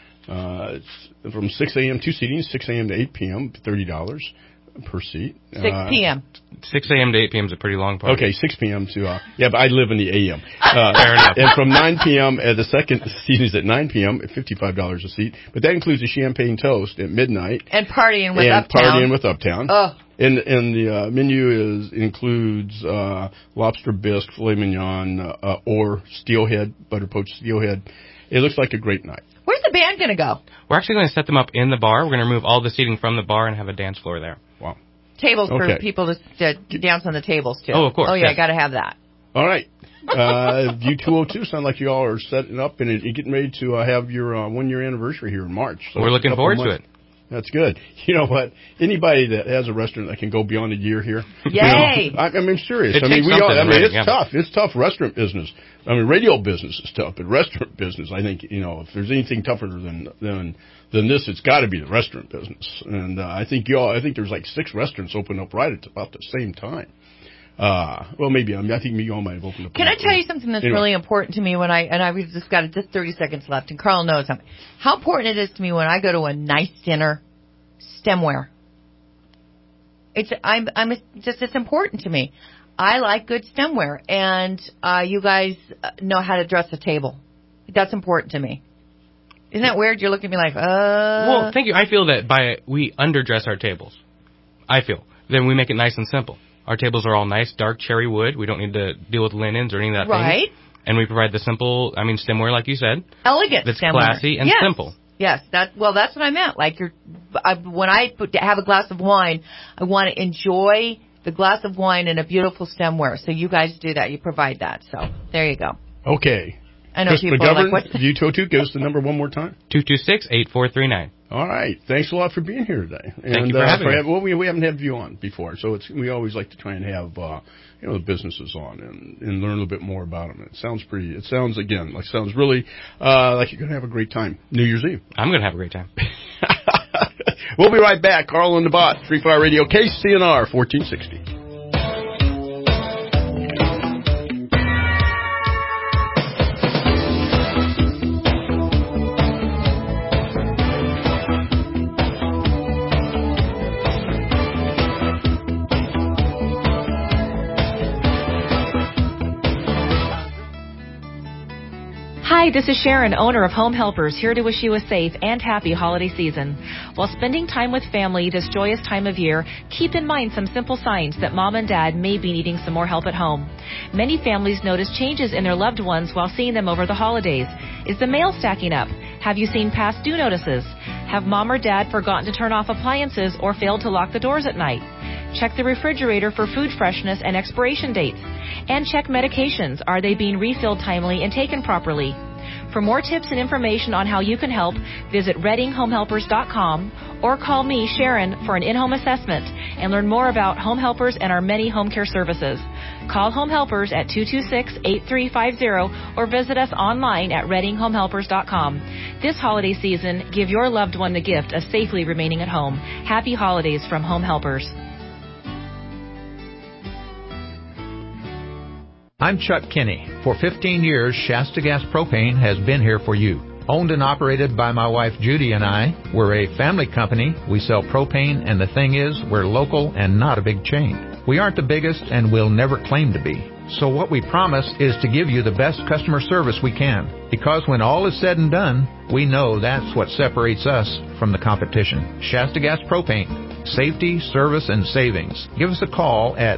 from 6 a.m. 2 seatings, 6 a.m. to 8 p.m., $30 per seat. 6 p.m. 6 a.m. to 8 p.m. is a pretty long party. Okay, 6 p.m. to, but I live in the a.m. Fair enough. And from 9 p.m., the second seat is at 9 p.m., at $55 a seat. But that includes a champagne toast at midnight. And partying with Uptown. Oh. And the menu includes lobster bisque, filet mignon, or steelhead, butter poached steelhead. It looks like a great night. Where's the band going to go? We're actually going to set them up in the bar. We're going to remove all the seating from the bar and have a dance floor there. Wow. Tables for people to dance on the tables, too. Oh, of course. Oh, yeah, got to have that. All right. View 202 sound like you all are setting up and you're getting ready to have your 1-year anniversary here in March. So we're looking forward to it. That's good. You know what? Anybody that has a restaurant that can go beyond a year here. Yay! I'm serious. It's tough. It's tough restaurant business. I mean, radio business is tough, but restaurant business, I think, if there's anything tougher than this, it's got to be the restaurant business. And I think there's like 6 restaurants open up right at about the same time. Well, maybe. I think you all might have opened up. Can I tell you something that's really important to me we've just got just 30 seconds left, and Carl knows how important it is to me when I go to a nice dinner, stemware. It's important to me. I like good stemware, and you guys know how to dress a table. That's important to me. Isn't that weird? You're looking at me like, Well, thank you. I feel that we underdress our tables. Then we make it nice and simple. Our tables are all nice, dark cherry wood. We don't need to deal with linens or any of that right. thing. And we provide the simple, stemware, like you said. Elegant that's stemware. Classy and simple. Yes, that's what I meant. Like when I have a glass of wine, I want to enjoy the glass of wine in a beautiful stemware. So you guys do that. You provide that. So there you go. Okay. I know Chris people McGovern, are like, what? you too, give us the number one more time. 226-8439. All right. Thanks a lot for being here today. Thank you for having me. Well, we haven't had you on before, so we always like to try and have the businesses on and learn a little bit more about them. It sounds really like you're going to have a great time New Year's Eve. I'm going to have a great time. We'll be right back. Carl and the Bot, Free Fire Radio, KCNR 1460. Hi, this is Sharon, owner of Home Helpers, here to wish you a safe and happy holiday season. While spending time with family this joyous time of year, keep in mind some simple signs that mom and dad may be needing some more help at home. Many families notice changes in their loved ones while seeing them over the holidays. Is the mail stacking up? Have you seen past due notices? Have mom or dad forgotten to turn off appliances or failed to lock the doors at night? Check the refrigerator for food freshness and expiration dates. And check medications. Are they being refilled timely and taken properly? For more tips and information on how you can help, visit ReadingHomeHelpers.com or call me, Sharon, for an in-home assessment and learn more about Home Helpers and our many home care services. Call Home Helpers at 226-8350 or visit us online at ReadingHomeHelpers.com. This holiday season, give your loved one the gift of safely remaining at home. Happy holidays from Home Helpers. I'm Chuck Kinney. For 15 years, Shasta Gas Propane has been here for you. Owned and operated by my wife Judy and I, we're a family company. We sell propane, and the thing is, we're local and not a big chain. We aren't the biggest, and we'll never claim to be. So what we promise is to give you the best customer service we can. Because when all is said and done, we know that's what separates us from the competition. Shasta Gas Propane. Safety, service, and savings. Give us a call at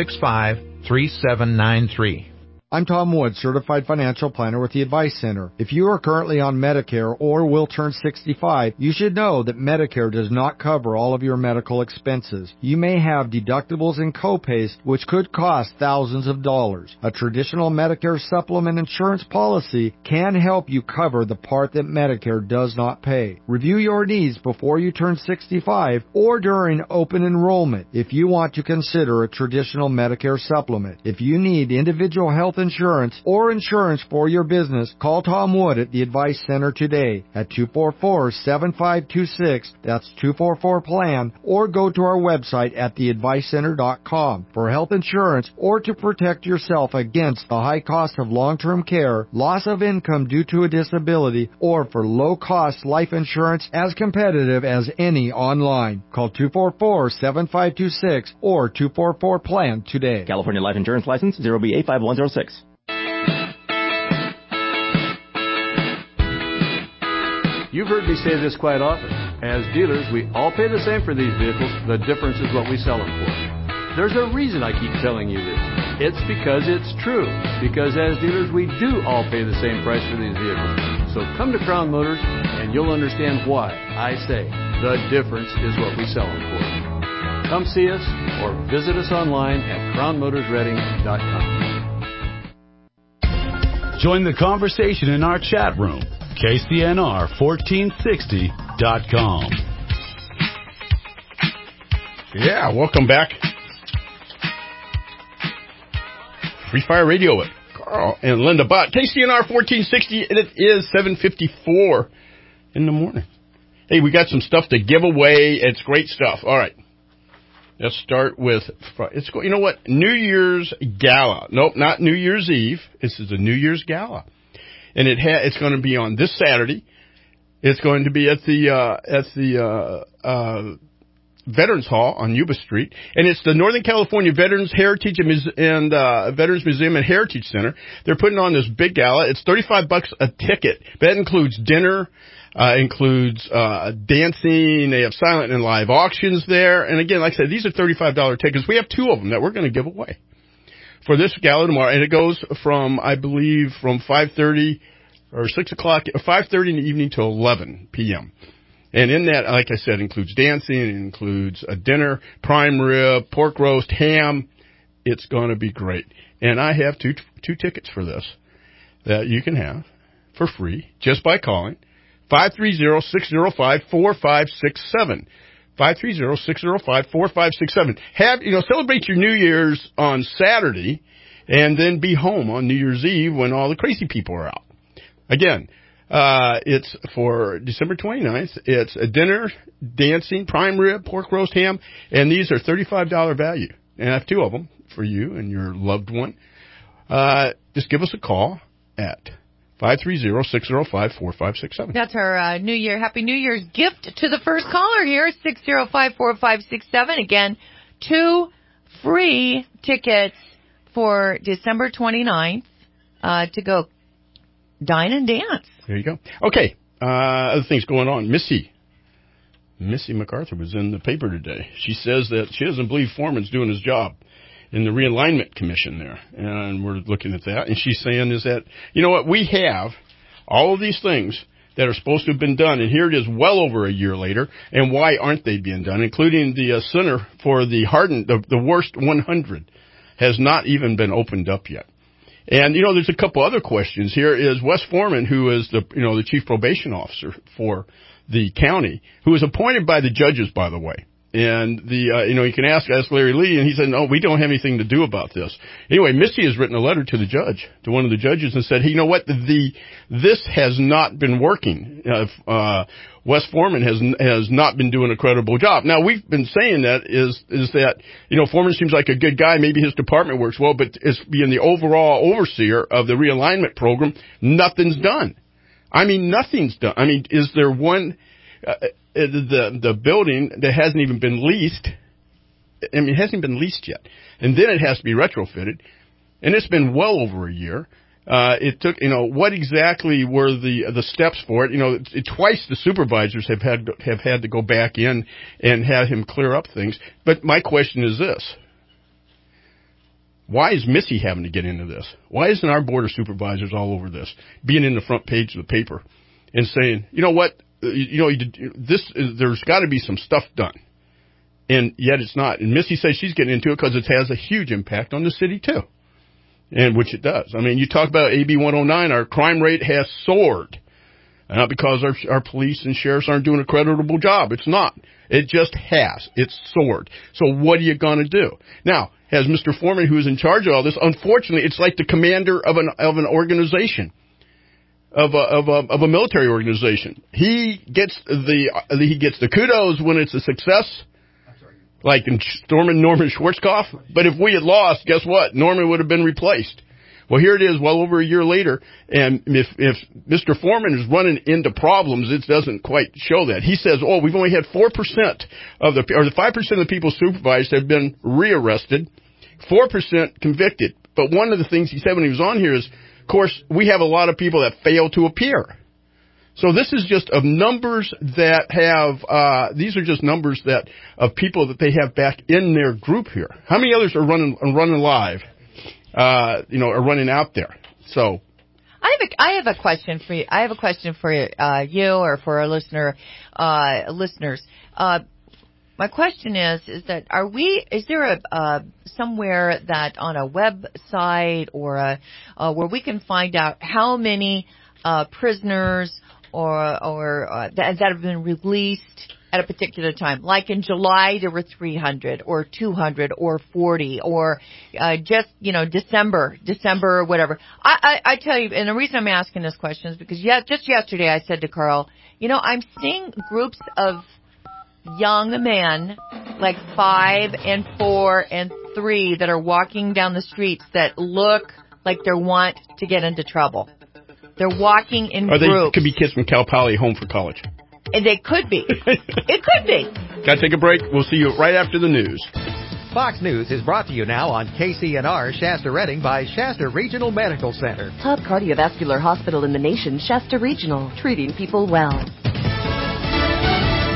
365-3793. I'm Tom Wood, Certified Financial Planner with the Advice Center. If you are currently on Medicare or will turn 65, you should know that Medicare does not cover all of your medical expenses. You may have deductibles and copays which could cost thousands of dollars. A traditional Medicare supplement insurance policy can help you cover the part that Medicare does not pay. Review your needs before you turn 65 or during open enrollment if you want to consider a traditional Medicare supplement. If you need individual health insurance or insurance for your business, call Tom Wood at the Advice Center today at 244-7526. That's 244-PLAN, or go to our website at theadvicecenter.com for health insurance or to protect yourself against the high cost of long-term care, loss of income due to a disability, or for low-cost life insurance as competitive as any online. Call 244-7526 or 244-PLAN today. California Life Insurance License 0B85106. You've heard me say this quite often. As dealers, we all pay the same for these vehicles. The difference is what we sell them for. There's a reason I keep telling you this. It's because it's true. Because as dealers, we do all pay the same price for these vehicles. So come to Crown Motors and you'll understand why I say the difference is what we sell them for. Come see us or visit us online at crownmotorsreading.com. Join the conversation in our chat room. KCNR1460.com. Yeah, welcome back. Free Fire Radio with Carl and Linda Bott. KCNR 1460, and it is 7:54 in the morning. Hey, we got some stuff to give away. It's great stuff. All right. Let's start with, you know what? New Year's Gala. Nope, not New Year's Eve. This is a New Year's Gala. And it's going to be on this Saturday. It's going to be at the Veterans Hall on Yuba Street, and it's the Northern California Veterans Heritage and Veterans Museum and Heritage Center. They're putting on this big gala. It's $35 a ticket. That includes dinner, includes dancing. They have silent and live auctions there. And again, like I said, these are $35 tickets. We have 2 of them that we're going to give away for this gala tomorrow, and it goes from, I believe, from 5:30 or 6 o'clock, 5:30 in the evening to 11 p.m. And in that, like I said, includes dancing, it includes a dinner, prime rib, pork roast, ham. It's going to be great. And I have two tickets for this. that you can have for free just by calling 530-605-4567. 530-605-4567. Celebrate your New Year's on Saturday and then be home on New Year's Eve when all the crazy people are out. Again, it's for December 29th. It's a dinner, dancing, prime rib, pork roast, ham, and these are $35 value. And I have 2 of them for you and your loved one. Just give us a call at 530-605-4567. That's our Happy New Year's gift to the first caller here, 605-4567. Again, 2 free tickets for December 29th to go dine and dance. There you go. Okay, other things going on. Missy MacArthur was in the paper today. She says that she doesn't believe Foreman's doing his job in the realignment commission there, and we're looking at that. And she's saying is that, you know what, we have all of these things that are supposed to have been done, and here it is well over a year later, and why aren't they being done, including the Center for the Hardened, the Worst 100 has not even been opened up yet. And, there's a couple other questions here. Is Wes Foreman, who is the chief probation officer for the county, who was appointed by the judges, by the way. And you can ask Larry Lee, and he said, no, we don't have anything to do about this. Anyway, Missy has written a letter to to one of the judges, and said, hey, you know what, this has not been working. Wes Foreman has not been doing a credible job. Now, we've been saying that is that, Foreman seems like a good guy. Maybe his department works well, but as being the overall overseer of the realignment program, nothing's done. I mean, nothing's done. I mean, is there one... the building that hasn't even been leased, it hasn't been leased yet. And then it has to be retrofitted. And it's been well over a year. It took, what exactly were the steps for it? Twice the supervisors have had to go back in and have him clear up things. But my question is this. Why is Missy having to get into this? Why isn't our board of supervisors all over this, being in the front page of the paper and saying, you know what? There's got to be some stuff done, and yet it's not. And Missy says she's getting into it because it has a huge impact on the city too, and which it does. I mean, you talk about AB 109, our crime rate has soared, not because our police and sheriffs aren't doing a creditable job. It's not. It just has. It's soared. So what are you going to do now? Has Mr. Foreman, who is in charge of all this, unfortunately, it's like the commander of an organization. Of a military organization. He gets the kudos when it's a success, like in storming Norman Schwarzkopf. But if we had lost, guess what? Norman would have been replaced. Well, here it is, well over a year later, and if Mr. Foreman is running into problems, it doesn't quite show that. He says, we've only had 4% of the 5% of the people supervised have been rearrested, 4% convicted. But one of the things he said when he was on here is, of course, we have a lot of people that fail to appear. So this is just of numbers that have, these are just numbers that of people that they have back in their group here. How many others are running live, are running out there? So. I have a question for you. I have a question for you or for our listeners. My question is that is there somewhere that on a website or where we can find out how many prisoners or that have been released at a particular time? Like in July there were 300 or 200 or 40 or just December or whatever. I tell you, and the reason I'm asking this question is because just yesterday I said to Carl, I'm seeing groups of young men, like 5 and 4 and 3, that are walking down the streets that look like they want to get into trouble. They're walking in groups. Or they could be kids from Cal Poly home for college. And they could be. It could be. Got to take a break. We'll see you right after the news. Fox News is brought to you now on KCNR Shasta Redding by Shasta Regional Medical Center. Top cardiovascular hospital in the nation, Shasta Regional, treating people well.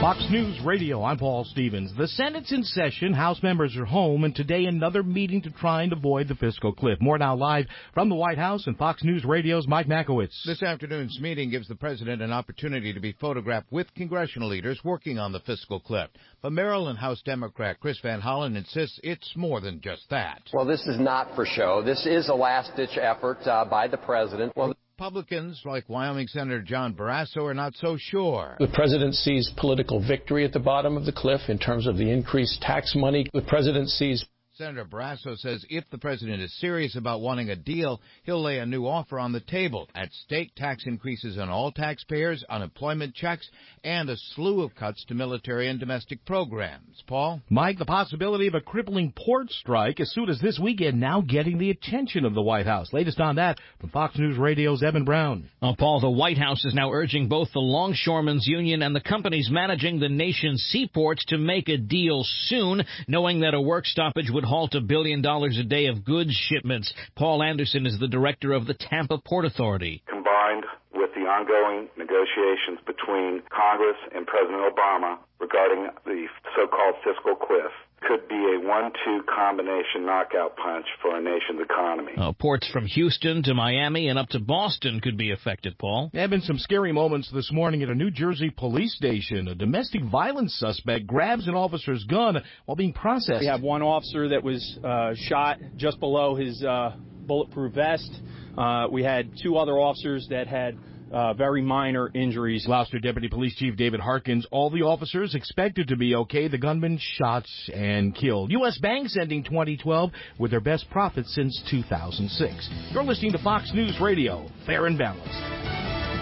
Fox News Radio, I'm Paul Stevens. The Senate's in session, House members are home, and today another meeting to try and avoid the fiscal cliff. More now live from the White House and Fox News Radio's Mike Makowitz. This afternoon's meeting gives the president an opportunity to be photographed with congressional leaders working on the fiscal cliff. But Maryland House Democrat Chris Van Hollen insists it's more than just that. Well, this is not for show. This is a last-ditch effort by the president. Well, Republicans like Wyoming Senator John Barrasso are not so sure. The president sees political victory at the bottom of the cliff in terms of the increased tax money. The president sees... Senator Barrasso says if the president is serious about wanting a deal, he'll lay a new offer on the table. At stake, tax increases on all taxpayers, unemployment checks, and a slew of cuts to military and domestic programs. Paul? Mike, the possibility of a crippling port strike as soon as this weekend now getting the attention of the White House. Latest on that from Fox News Radio's Evan Brown. Paul, the White House is now urging both the Longshoremen's Union and the companies managing the nation's seaports to make a deal soon, knowing that a work stoppage would halt $1 billion a day of goods shipments. Paul Anderson is the director of the Tampa Port Authority. Combined with the ongoing negotiations between Congress and President Obama regarding the so-called fiscal cliff, could be a 1-2 combination knockout punch for our nation's economy. Ports from Houston to Miami and up to Boston could be affected, Paul. There have been some scary moments this morning at a New Jersey police station. A domestic violence suspect grabs an officer's gun while being processed. We have one officer that was shot just below his bulletproof vest. We had two other officers that had very minor injuries. Gloucester Deputy Police Chief David Harkins, all the officers expected to be okay. The gunman shot and killed. U.S. banks ending 2012 with their best profits since 2006. You're listening to Fox News Radio, fair and balanced.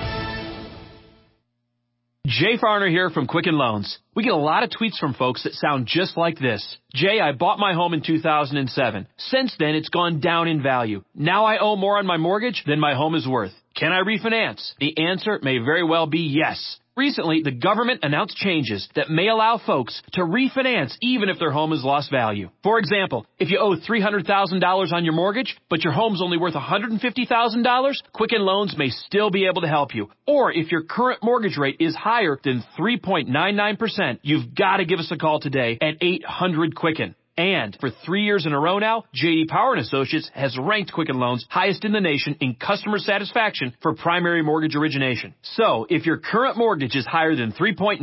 Jay Farner here from Quicken Loans. We get a lot of tweets from folks that sound just like this. Jay, I bought my home in 2007. Since then, it's gone down in value. Now I owe more on my mortgage than my home is worth. Can I refinance? The answer may very well be yes. Recently, the government announced changes that may allow folks to refinance even if their home has lost value. For example, if you owe $300,000 on your mortgage, but your home's only worth $150,000, Quicken Loans may still be able to help you. Or if your current mortgage rate is higher than 3.99%, you've got to give us a call today at 800-QUICKEN. And for 3 years in a row now, J.D. Power & Associates has ranked Quicken Loans highest in the nation in customer satisfaction for primary mortgage origination. So, if your current mortgage is higher than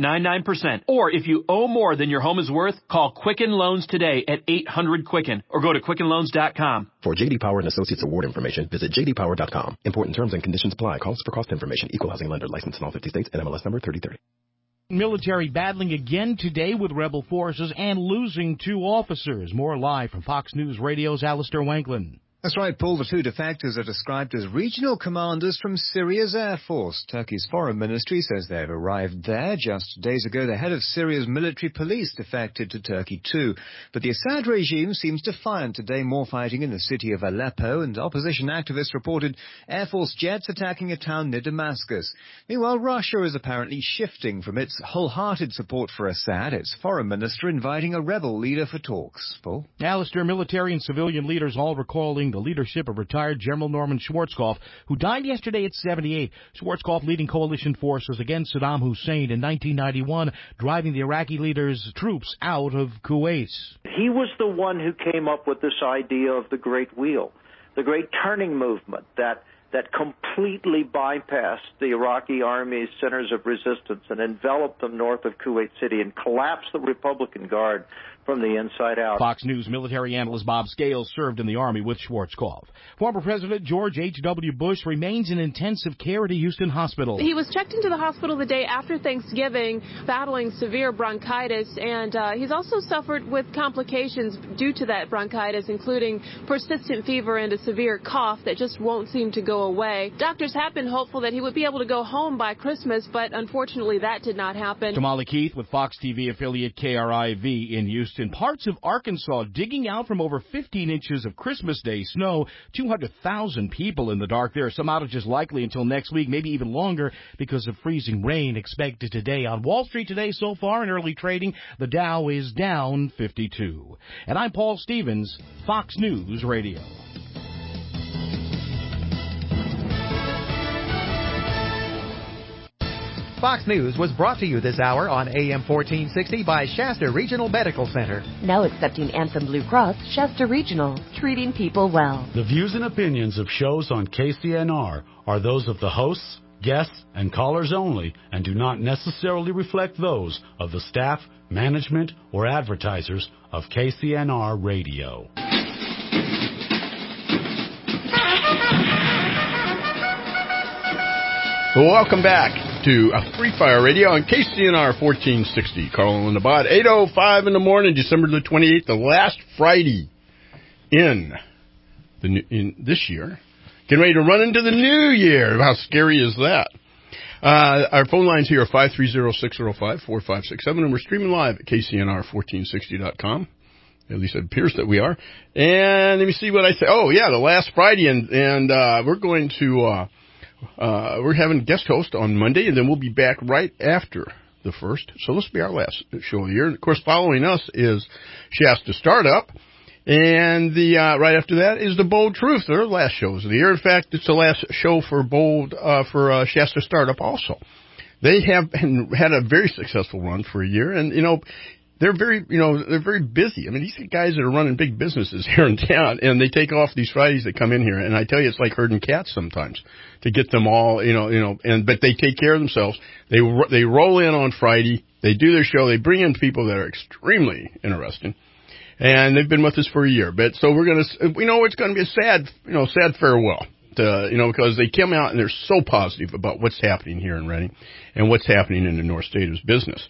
3.99%, or if you owe more than your home is worth, call Quicken Loans today at 800-QUICKEN or go to QuickenLoans.com. For J.D. Power & Associates award information, visit jdpower.com. Important terms and conditions apply. Calls for cost information. Equal housing lender. Licensed in all 50 states. NMLS number 3030. Military battling again today with rebel forces and losing 2 officers. More live from Fox News Radio's Alistair Wanklin. That's right, Paul. The 2 defectors are described as regional commanders from Syria's Air Force. Turkey's foreign ministry says they have arrived there. Just days ago, the head of Syria's military police defected to Turkey too. But the Assad regime seems defiant today. More fighting in the city of Aleppo, and opposition activists reported Air Force jets attacking a town near Damascus. Meanwhile, Russia is apparently shifting from its wholehearted support for Assad, its foreign minister inviting a rebel leader for talks. Paul? Alistair, military and civilian leaders all recalling the leadership of retired General Norman Schwarzkopf, who died yesterday at 78. Schwarzkopf leading coalition forces against Saddam Hussein in 1991, driving the Iraqi leader's troops out of Kuwait. He was the one who came up with this idea of the Great Wheel, the Great Turning Movement that completely bypassed the Iraqi army's centers of resistance and enveloped them north of Kuwait City and collapsed the Republican Guard from the inside out. Fox News military analyst Bob Scales served in the Army with Schwarzkopf. Former President George H.W. Bush remains in intensive care at a Houston hospital. He was checked into the hospital the day after Thanksgiving, battling severe bronchitis, and he's also suffered with complications due to that bronchitis, including persistent fever and a severe cough that just won't seem to go away. Doctors have been hopeful that he would be able to go home by Christmas, but unfortunately that did not happen. Tamale Keith with Fox TV affiliate KRIV in Houston. Parts of Arkansas digging out from over 15 inches of Christmas Day snow. 200,000 people in the dark there. Some outages likely until next week, maybe even longer because of freezing rain expected today. On Wall Street today so far in early trading, the Dow is down 52. And I'm Paul Stevens, Fox News Radio. Fox News was brought to you this hour on AM 1460 by Shasta Regional Medical Center. Now accepting Anthem Blue Cross, Shasta Regional, treating people well. The views and opinions of shows on KCNR are those of the hosts, guests, and callers only and do not necessarily reflect those of the staff, management, or advertisers of KCNR Radio. Well, welcome back to Free Fire Radio on KCNR 1460. Carl and Abad, 8:05 in the morning, December the 28th, the last Friday in this year. Getting ready to run into the new year. How scary is that? Our phone lines here are 530-605-4567, and we're streaming live at KCNR1460.com. At least it appears that we are. And let me see what I say. Oh, yeah, the last Friday, and we're going to... we're having a guest host on Monday, and then we'll be back right after the first. So this will be our last show of the year. And of course, following us is Shasta Startup, and the right after that is the Bold Truth. Their last shows of the year. In fact, it's the last show for Shasta Startup. Also, they have had a very successful run for a year, and they're very busy. I mean, these guys that are running big businesses here in town, and they take off these Fridays that come in here, and I tell you, it's like herding cats sometimes to get them all, but they take care of themselves. They roll in on Friday, they do their show, they bring in people that are extremely interesting, and they've been with us for a year. But so it's going to be a sad farewell. Because they come out and they're so positive about what's happening here in Reading and what's happening in the North State as business.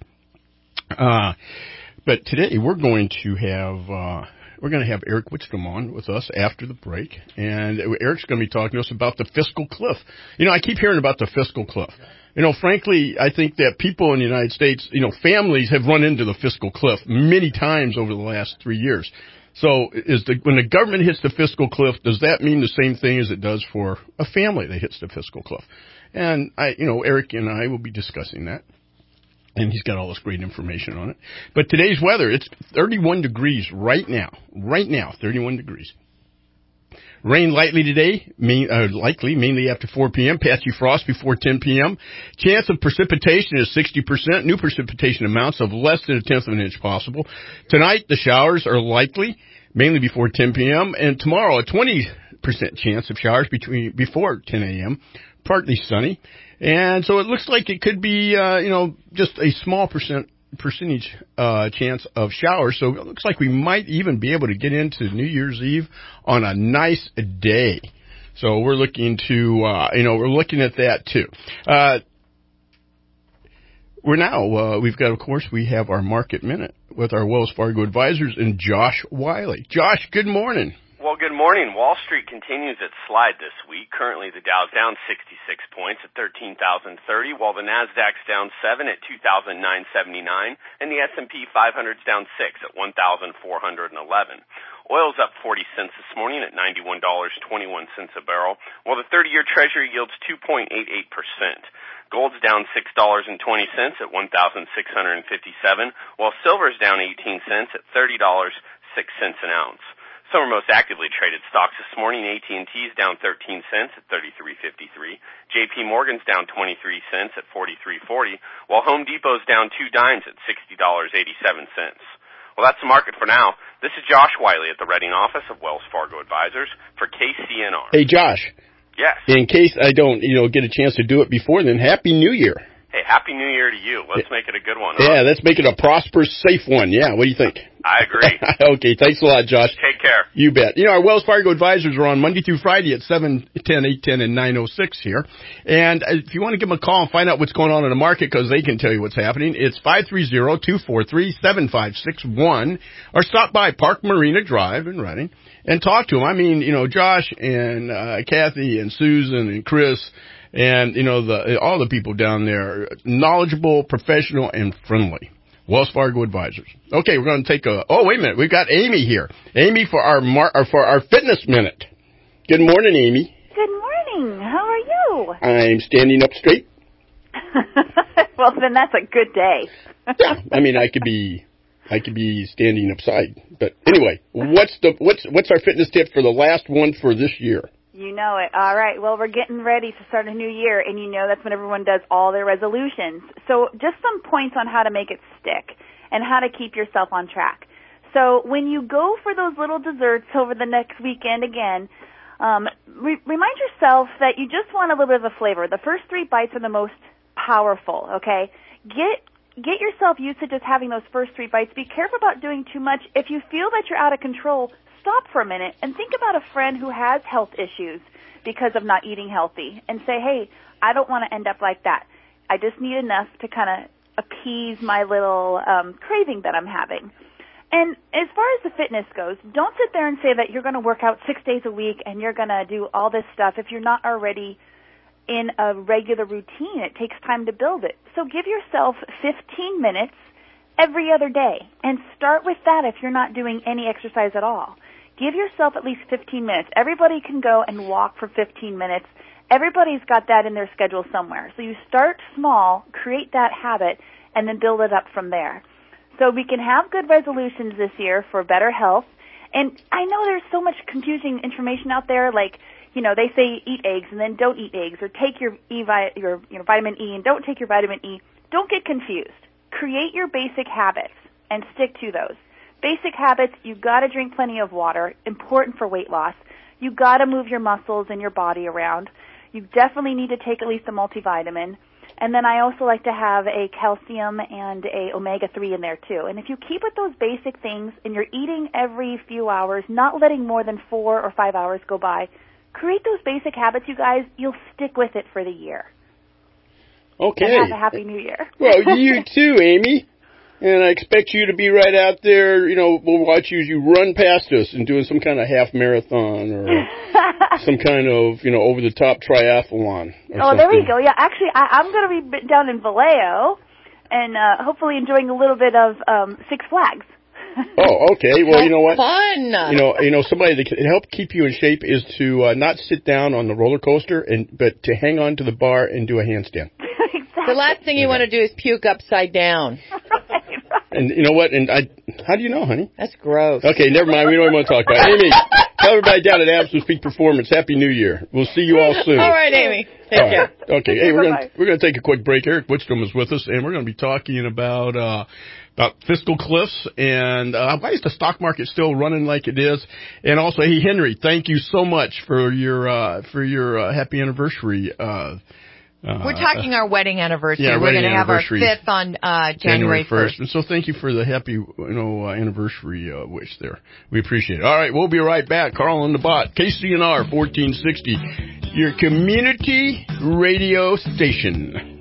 But today we're going to have Eric Wickstrom on with us after the break, and Eric's going to be talking to us about the fiscal cliff. I keep hearing about the fiscal cliff. Frankly, I think that people in the United States, families have run into the fiscal cliff many times over the last 3 years. So when the government hits the fiscal cliff, does that mean the same thing as it does for a family that hits the fiscal cliff? And Eric and I will be discussing that. And he's got all this great information on it. But today's weather, it's 31 degrees right now. Right now, 31 degrees. Rain lightly today, likely, mainly after 4 p.m. Patchy frost before 10 p.m. Chance of precipitation is 60%. New precipitation amounts of less than 1/10 of an inch possible. Tonight, the showers are likely, mainly before 10 p.m. And tomorrow, a 20% chance of showers before 10 a.m. Partly sunny. And so it looks like it could be, just a small percentage chance of showers. So it looks like we might even be able to get into New Year's Eve on a nice day. So we're looking to, we're looking at that too. We have our Market Minute with our Wells Fargo advisors and Josh Wiley. Josh, good morning. Well, good morning. Wall Street continues its slide this week. Currently, the Dow's down 66 points at 13,030, while the Nasdaq's down 7 at 2,979, and the S&P 500's down 6 at 1,411. Oil's up 40 cents this morning at $91.21 a barrel, while the 30-year Treasury yields 2.88%. Gold's down $6.20 at $1,657, while silver's down 18 cents at $30.06 an ounce. Some are most actively traded stocks this morning. AT&T's down 13 cents at $33.53. JP Morgan's down 23 cents at $43.40, while Home Depot's down 2 dimes at $60.87. Well, that's the market for now. This is Josh Wiley at the Reading office of Wells Fargo Advisors for KCNR. Hey, Josh. Yes. In case I don't, get a chance to do it before then, Happy New Year. Hey, Happy New Year to you. Let's make it a good one. Yeah, let's make it a prosperous, safe one. Yeah, what do you think? I agree. Okay, thanks a lot, Josh. Take care. You bet. Our Wells Fargo advisors are on Monday through Friday at 7, 10, 8, 10, and 9:06 here. And if you want to give them a call and find out what's going on in the market, because they can tell you what's happening, it's 530-243-7561, or stop by Park Marina Drive in Reading and talk to them. I mean, Josh and Kathy and Susan and Chris and, all the people down there, knowledgeable, professional, and friendly. Wells Fargo Advisors. Okay, we're going to take wait a minute. We've got Amy here. Amy for our Fitness Minute. Good morning, Amy. Good morning. How are you? I'm standing up straight. Well, then that's a good day. Yeah, I mean, I could be standing upside. But anyway, what's our fitness tip for the last one for this year? You know it. All right. Well, we're getting ready to start a new year, and you know that's when everyone does all their resolutions. So just some points on how to make it stick and how to keep yourself on track. So when you go for those little desserts over the next weekend again, remind yourself that you just want a little bit of a flavor. The first 3 bites are the most powerful, okay? Get yourself used to just having those first 3 bites. Be careful about doing too much. If you feel that you're out of control, stop for a minute and think about a friend who has health issues because of not eating healthy and say, hey, I don't want to end up like that. I just need enough to kind of appease my little craving that I'm having. And as far as the fitness goes, don't sit there and say that you're going to work out 6 days a week and you're going to do all this stuff if you're not already in a regular routine. It takes time to build it. So give yourself 15 minutes every other day and start with that if you're not doing any exercise at all. Give yourself at least 15 minutes. Everybody can go and walk for 15 minutes. Everybody's got that in their schedule somewhere. So you start small, create that habit, and then build it up from there. So we can have good resolutions this year for better health. And I know there's so much confusing information out there, like, you know, they say eat eggs and then don't eat eggs, or take your vitamin E and don't take your vitamin E. Don't get confused. Create your basic habits and stick to those. Basic habits, you've got to drink plenty of water, important for weight loss. You've got to move your muscles and your body around. You definitely need to take at least a multivitamin. And then I also like to have a calcium and a omega-3 in there too. And if you keep with those basic things and you're eating every few hours, not letting more than 4 or 5 hours go by, create those basic habits, you guys. You'll stick with it for the year. Okay. And have a happy new year. Well, you too, Amy. And I expect you to be right out there. You know, we'll watch you as you run past us and doing some kind of half marathon or some kind of, you know, over-the-top triathlon. Oh, there we go. Yeah, actually, I'm going to be down in Vallejo and hopefully enjoying a little bit of Six Flags. Oh, okay. Well, you know what? Fun. You know, somebody that can help keep you in shape is to not sit down on the roller coaster, but to hang on to the bar and do a handstand. Exactly. The last thing you want to do is puke upside down. Right. And you know what? And how do you know, honey? That's gross. Okay, never mind. We don't even want to talk about it. Amy, tell everybody down at Absolute Peak Performance, Happy New Year. We'll see you all soon. All right, Amy. Take care. Okay. Hey, we're gonna take a quick break. Eric Wickstrom is with us, and we're gonna be talking about fiscal cliffs and why is the stock market still running like it is? And also, hey, Henry, thank you so much for your happy anniversary. We're talking our wedding anniversary. Yeah, we're going to have our 5th on January 1st. And so thank you for the happy anniversary wish there. We appreciate it. All right, we'll be right back. Carl on the bot, KCNR 1460, your community radio station.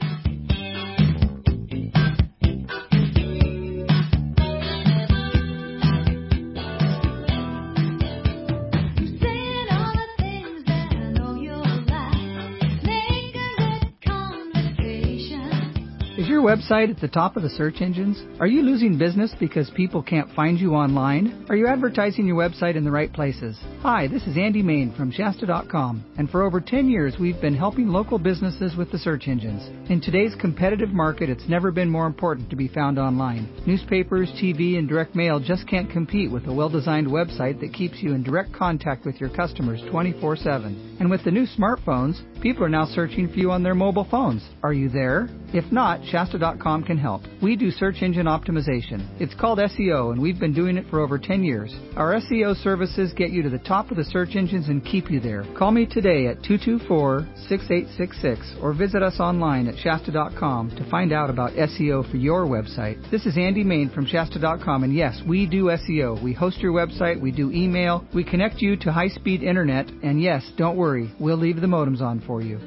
Is your website at the top of the search engines? Are you losing business because people can't find you online? Are you advertising your website in the right places? Hi, this is Andy Main from Shasta.com, and for over 10 years we've been helping local businesses with the search engines. In today's competitive market, it's never been more important to be found online. Newspapers, TV, and direct mail just can't compete with a well-designed website that keeps you in direct contact with your customers 24/7. And with the new smartphones, people are now searching for you on their mobile phones. Are you there? If not, Shasta.com can help. We do search engine optimization. It's called SEO, and we've been doing it for over 10 years. Our SEO services get you to the top of the search engines and keep you there. Call me today at 224-6866 or visit us online at Shasta.com to find out about SEO for your website. This is Andy Main from Shasta.com, and yes, we do SEO. We host your website, we do email, we connect you to high-speed internet, and yes, don't worry, we'll leave the modems on for you.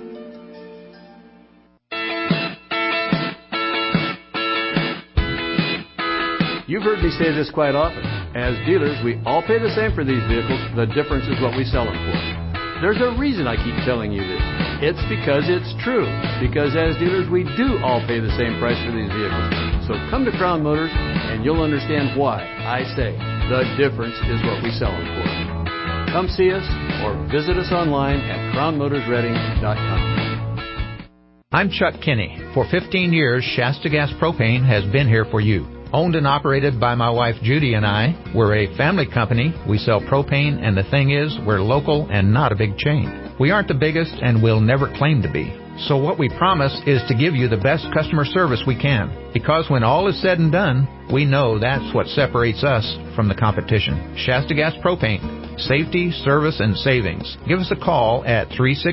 You've heard me say this quite often. As dealers, we all pay the same for these vehicles. The difference is what we sell them for. There's a reason I keep telling you this. It's because it's true. Because as dealers, we do all pay the same price for these vehicles. So come to Crown Motors and you'll understand why I say the difference is what we sell them for. Come see us or visit us online at crownmotorsreading.com. I'm Chuck Kinney. For 15 years, Shasta Gas Propane has been here for you. Owned and operated by my wife Judy and I. We're a family company. We sell propane, and the thing is, we're local and not a big chain. We aren't the biggest, and we'll never claim to be. So what we promise is to give you the best customer service we can. Because when all is said and done, we know that's what separates us from the competition. Shasta Gas Propane. Safety, service, and savings. Give us a call at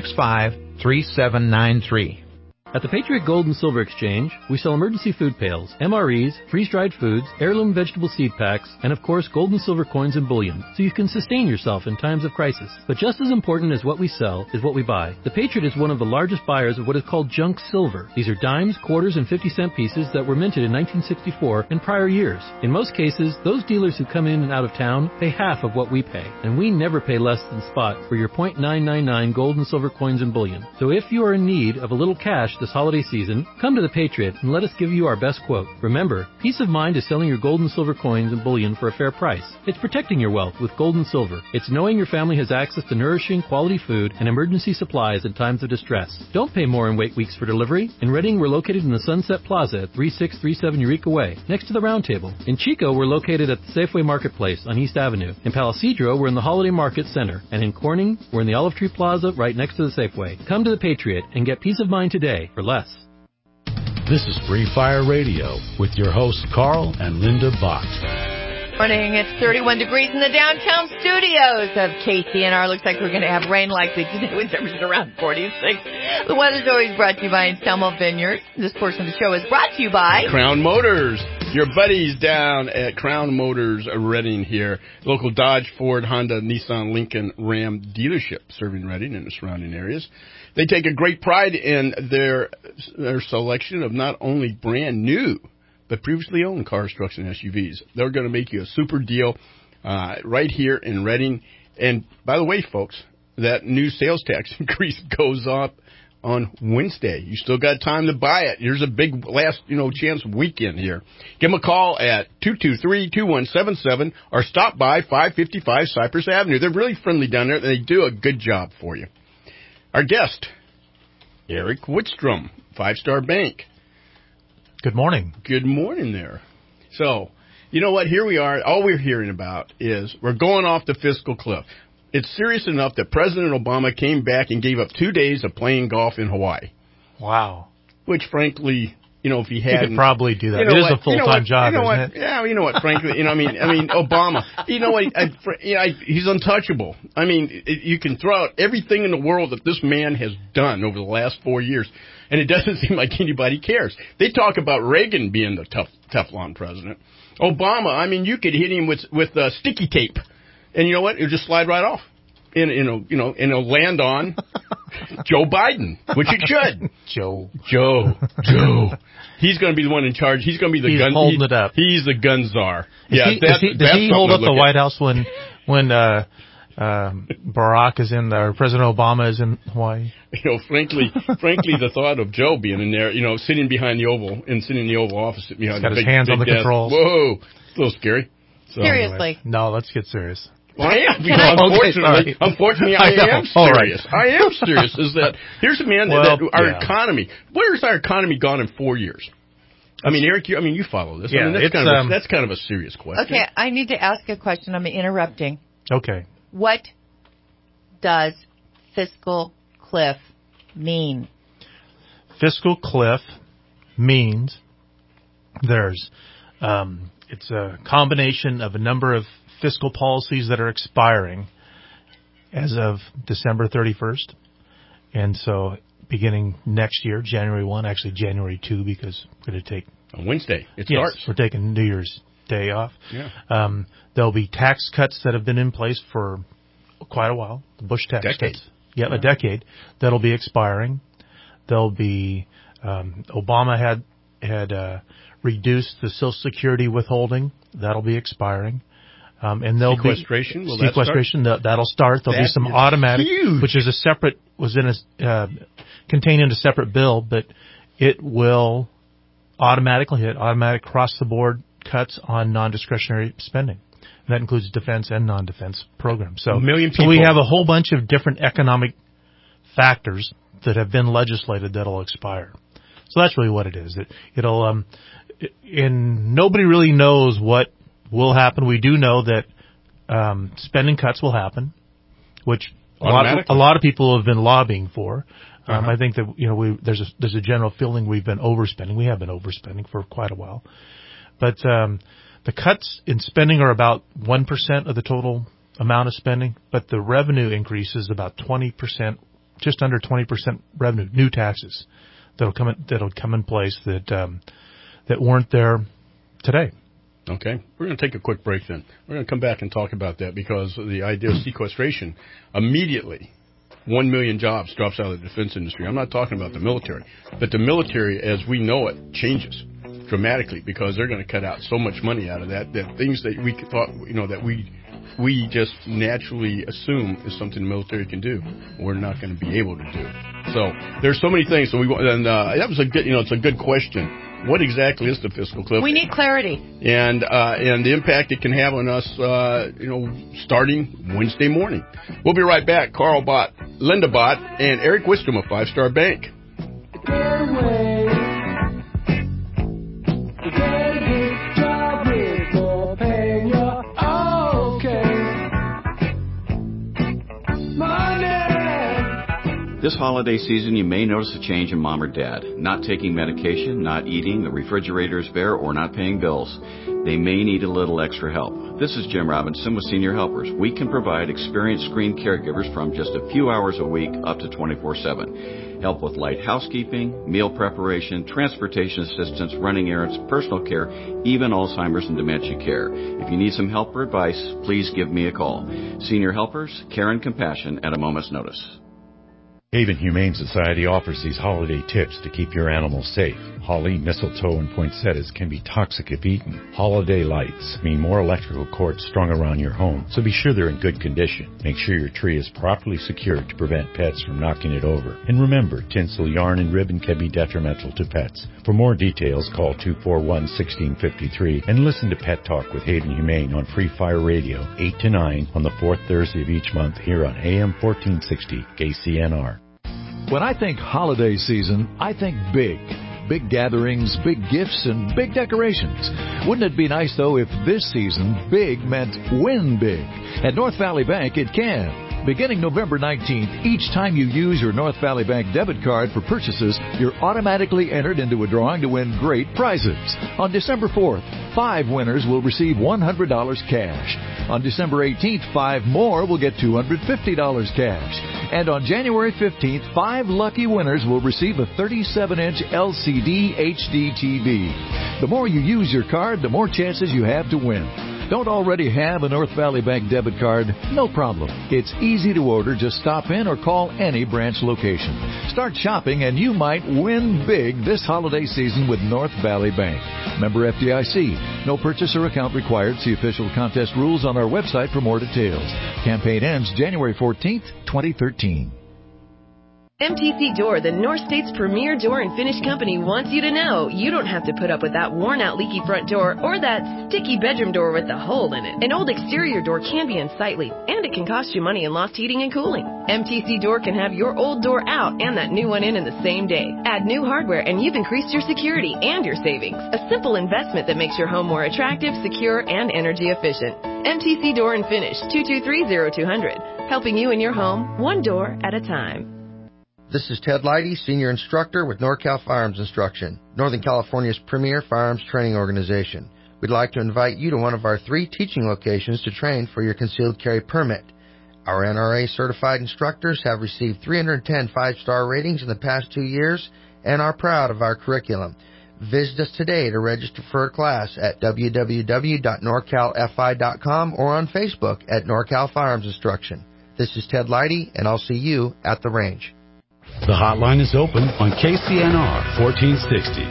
365-3793. At the Patriot Gold and Silver Exchange, we sell emergency food pails, MREs, freeze-dried foods, heirloom vegetable seed packs, and of course gold and silver coins and bullion, so you can sustain yourself in times of crisis. But just as important as what we sell is what we buy. The Patriot is one of the largest buyers of what is called junk silver. These are dimes, quarters, and 50-cent pieces that were minted in 1964 and prior years. In most cases, those dealers who come in and out of town pay half of what we pay, and we never pay less than spot for your .999 gold and silver coins and bullion. So if you are in need of a little cash this holiday season, come to the Patriot and let us give you our best quote. Remember, peace of mind is selling your gold and silver coins and bullion for a fair price. It's protecting your wealth with gold and silver. It's knowing your family has access to nourishing, quality food and emergency supplies in times of distress. Don't pay more and wait weeks for delivery. In Reading, we're located in the Sunset Plaza at 3637 Eureka Way, next to the Round Table. In Chico, we're located at the Safeway Marketplace on East Avenue. In Palo Cedro, we're in the Holiday Market Center. And in Corning, we're in the Olive Tree Plaza right next to the Safeway. Come to the Patriot and get peace of mind today for less. This is Free Fire Radio with your hosts Carl and Linda Bott. Morning, it's 31 degrees in the downtown studios of KCNR. Looks like we're going to have rain likely today with temperatures around 46. The weather's always brought to you by Instelmo Vineyard. This portion of the show is brought to you by Crown Motors. Your buddies down at Crown Motors Reading here. Local Dodge, Ford, Honda, Nissan, Lincoln, Ram dealership serving Reading and the surrounding areas. They take a great pride in their selection of not only brand new, but previously owned cars, trucks, and SUVs. They're going to make you a super deal right here in Reading. And by the way, folks, that new sales tax increase goes up on Wednesday. You still got time to buy it. Here's a big last, chance weekend here. Give them a call at 223-2177 or stop by 555 Cypress Avenue. They're really friendly down there. They do a good job for you. Our guest, Eric Wickstrom, Five Star Bank. Good morning. Good morning there. So, you know what? Here we are. All we're hearing about is we're going off the fiscal cliff. It's serious enough that President Obama came back and gave up 2 days of playing golf in Hawaii. Wow. Which, frankly, if he hadn't... He could probably do that. It is a full-time job, isn't it? Yeah, you know what, frankly, Obama, he's untouchable. I mean, you can throw out everything in the world that this man has done over the last 4 years, and it doesn't seem like anybody cares. They talk about Reagan being the Teflon president. Obama, you could hit him with sticky tape, and you know what? It'll just slide right off. And it'll land on Joe Biden, which it should. Joe. He's going to be the one in charge. He's going to be the gun. Holding it up. He's the gun czar. Does he hold up the White House when Barack is in there, or President Obama is in Hawaii? Frankly, the thought of Joe being in there, sitting behind the Oval Office, behind got his hands on the controls. Whoa, it's a little scary. So, seriously. Anyway, no, let's get serious. Well, I am. Unfortunately, I am serious. Right. I am serious. Is that here's a man that our economy. Where's our economy gone in 4 years? Eric, you follow this. Yeah, that's kind of a serious question. Okay, I need to ask a question. I'm interrupting. Okay. What does fiscal cliff mean? Fiscal cliff means there's it's a combination of a number of fiscal policies that are expiring as of December 31st. And so beginning next year, January 1, actually January 2, because we're going to take... On Wednesday, it starts. Yes, we're taking New Year's Day off. Yeah. There'll be tax cuts that have been in place for quite a while. The Bush tax cuts. Yeah, a decade. That'll be expiring. There'll be... Obama had reduced the Social Security withholding. That'll be expiring. And there'll sequestration. Be sequestration. That'll start. There'll be some automatic, which is contained in a separate bill, but it will automatically hit automatic across the board cuts on non-discretionary spending. And that includes defense and non-defense programs. So, so we have a whole bunch of different economic factors that have been legislated that'll expire. So that's really what it is. It'll and nobody really knows what will happen. We do know that spending cuts will happen, which a lot of people have been lobbying for. I think that there's a general feeling we've been overspending. We have been overspending for quite a while, but the cuts in spending are about 1% of the total amount of spending, but the revenue increase is about 20%, just under 20% revenue, new taxes that'll come in place that weren't there today. Okay. We're going to take a quick break then. We're going to come back and talk about that because the idea of sequestration, immediately 1 million jobs drops out of the defense industry. I'm not talking about the military, but the military as we know it changes dramatically because they're going to cut out so much money out of that things that we thought, that we just naturally assume is something the military can do, we're not going to be able to do. So there's so many things. So that was a good, it's a good question. What exactly is the fiscal cliff? We need clarity. And the impact it can have on us, starting Wednesday morning. We'll be right back. Carl Bott, Linda Bott, and Eric Wistrom of 5 Star Bank. This holiday season, you may notice a change in mom or dad. Not taking medication, not eating, the refrigerator is bare, or not paying bills. They may need a little extra help. This is Jim Robinson with Senior Helpers. We can provide experienced screened caregivers from just a few hours a week up to 24/7. Help with light housekeeping, meal preparation, transportation assistance, running errands, personal care, even Alzheimer's and dementia care. If you need some help or advice, please give me a call. Senior Helpers, care and compassion at a moment's notice. Haven Humane Society offers these holiday tips to keep your animals safe. Holly, mistletoe, and poinsettias can be toxic if eaten. Holiday lights mean more electrical cords strung around your home, so be sure they're in good condition. Make sure your tree is properly secured to prevent pets from knocking it over. And remember, tinsel, yarn, and ribbon can be detrimental to pets. For more details, call 241-1653 and listen to Pet Talk with Haven Humane on Free Fire Radio, 8 to 9 on the 4th Thursday of each month here on AM 1460 KCNR. When I think holiday season, I think big. Big gatherings, big gifts, and big decorations. Wouldn't it be nice, though, if this season big meant win big? At North Valley Bank, it can. Beginning November 19th, each time you use your North Valley Bank debit card for purchases, you're automatically entered into a drawing to win great prizes. On December 4th, 5 winners will receive $100 cash. On December 18th, 5 more will get $250 cash. And on January 15th, 5 lucky winners will receive a 37-inch LCD HD TV. The more you use your card, the more chances you have to win. Don't already have a North Valley Bank debit card? No problem. It's easy to order. Just stop in or call any branch location. Start shopping and you might win big this holiday season with North Valley Bank. Member FDIC. No purchase or account required. See official contest rules on our website for more details. Campaign ends January 14th, 2013. MTC Door, the North State's premier door and finish company, wants you to know you don't have to put up with that worn-out leaky front door or that sticky bedroom door with the hole in it. An old exterior door can be unsightly, and it can cost you money in lost heating and cooling. MTC Door can have your old door out and that new one in the same day. Add new hardware and you've increased your security and your savings. A simple investment that makes your home more attractive, secure, and energy efficient. MTC Door and Finish, 223-0200. Helping you in your home, one door at a time. This is Ted Leidy, Senior Instructor with NorCal Firearms Instruction, Northern California's premier firearms training organization. We'd like to invite you to one of our 3 teaching locations to train for your concealed carry permit. Our NRA-certified instructors have received 310 5-star ratings in the past 2 years and are proud of our curriculum. Visit us today to register for a class at www.norcalfi.com or on Facebook at NorCal Firearms Instruction. This is Ted Leidy, and I'll see you at the range. The hotline is open on KCNR 1460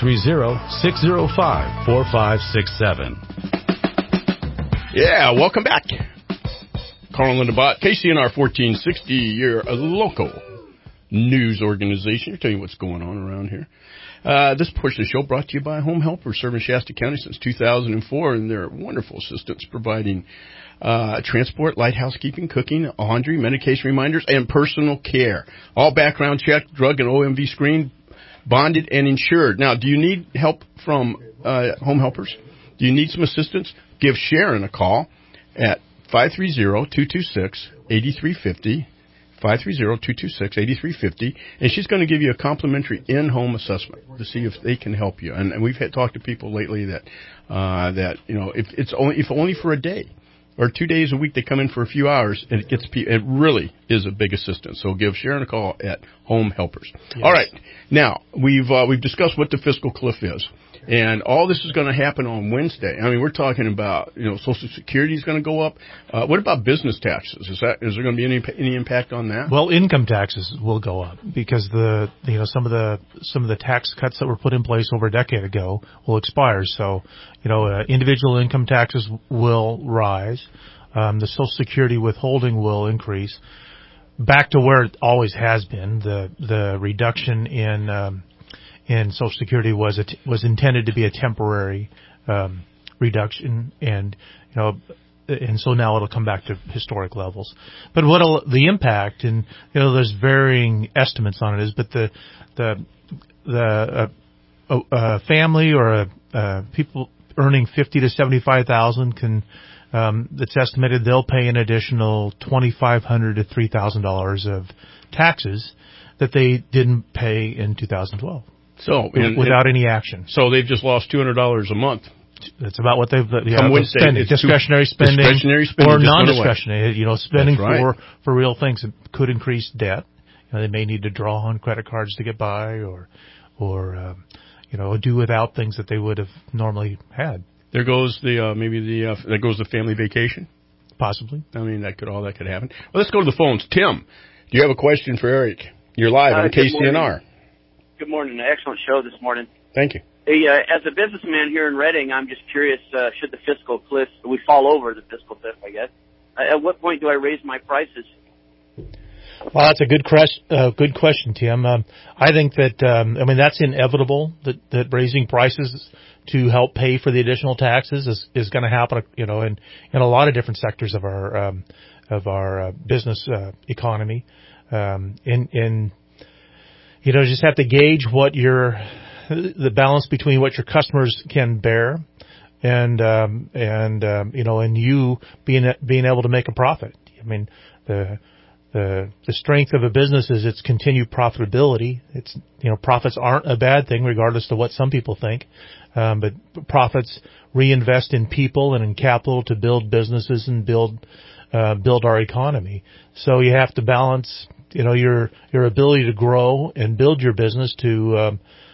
530-605-4567. Yeah, welcome back. Carl and Linda Bott, KCNR 1460, your local news organization. I'll tell you what's going on around here. This portion of the show brought to you by Home Helper, serving Shasta County since 2004, and their wonderful assistants providing transport, light housekeeping, cooking, laundry, medication reminders, and personal care. All background check, drug and OMV screen bonded and insured. Now, do you need help from home helpers? Do you need some assistance? Give Sharon a call at 530-226-8350. 530-226-8350, and she's going to give you a complimentary in-home assessment to see if they can help you. And we've talked to people lately that if only for a day or 2 days a week they come in for a few hours, and it really is a big assistance. So give Sharon a call at Home Helpers. Yes. All right, now we've discussed what the fiscal cliff is. And all this is going to happen on Wednesday. I mean, we're talking about, Social Security is going to go up. What about business taxes? Is there going to be any impact on that? Well, income taxes will go up because some of the tax cuts that were put in place over a decade ago will expire. So, individual income taxes will rise. The Social Security withholding will increase back to where it always has been. The reduction in Social Security was intended to be a temporary reduction, and so now it'll come back to historic levels. But the impact, and there's varying estimates on it, is, but the family or people earning $50,000 to $75,000 can, it's estimated they'll pay an additional $2,500 to $3,000 of taxes that they didn't pay in 2012. So without any action. So they've just lost $200 a month. That's about what they've spending. Discretionary spending or non-discretionary. Spending right. for real things. It could increase debt. They may need to draw on credit cards to get by, or do without things that they would have normally had. There goes there goes the family vacation. Possibly. I mean, that could happen. Well, let's go to the phones. Tim, do you have a question for Eric? You're live on KCNR. Good morning. Excellent show this morning. Thank you. Hey, as a businessman here in Reading, I'm just curious, should the fiscal cliff, we fall over the fiscal cliff, I guess, at what point do I raise my prices? Well, that's a good question, Tim. I think that, that's inevitable, that raising prices to help pay for the additional taxes is going to happen, in a lot of different sectors of our business economy. Just have to gauge what the balance between what your customers can bear and you being able to make a profit. I mean, the strength of a business is its continued profitability. It's, profits aren't a bad thing regardless of what some people think. But profits reinvest in people and in capital to build businesses and build our economy. So you have to balance your ability to grow and build your business to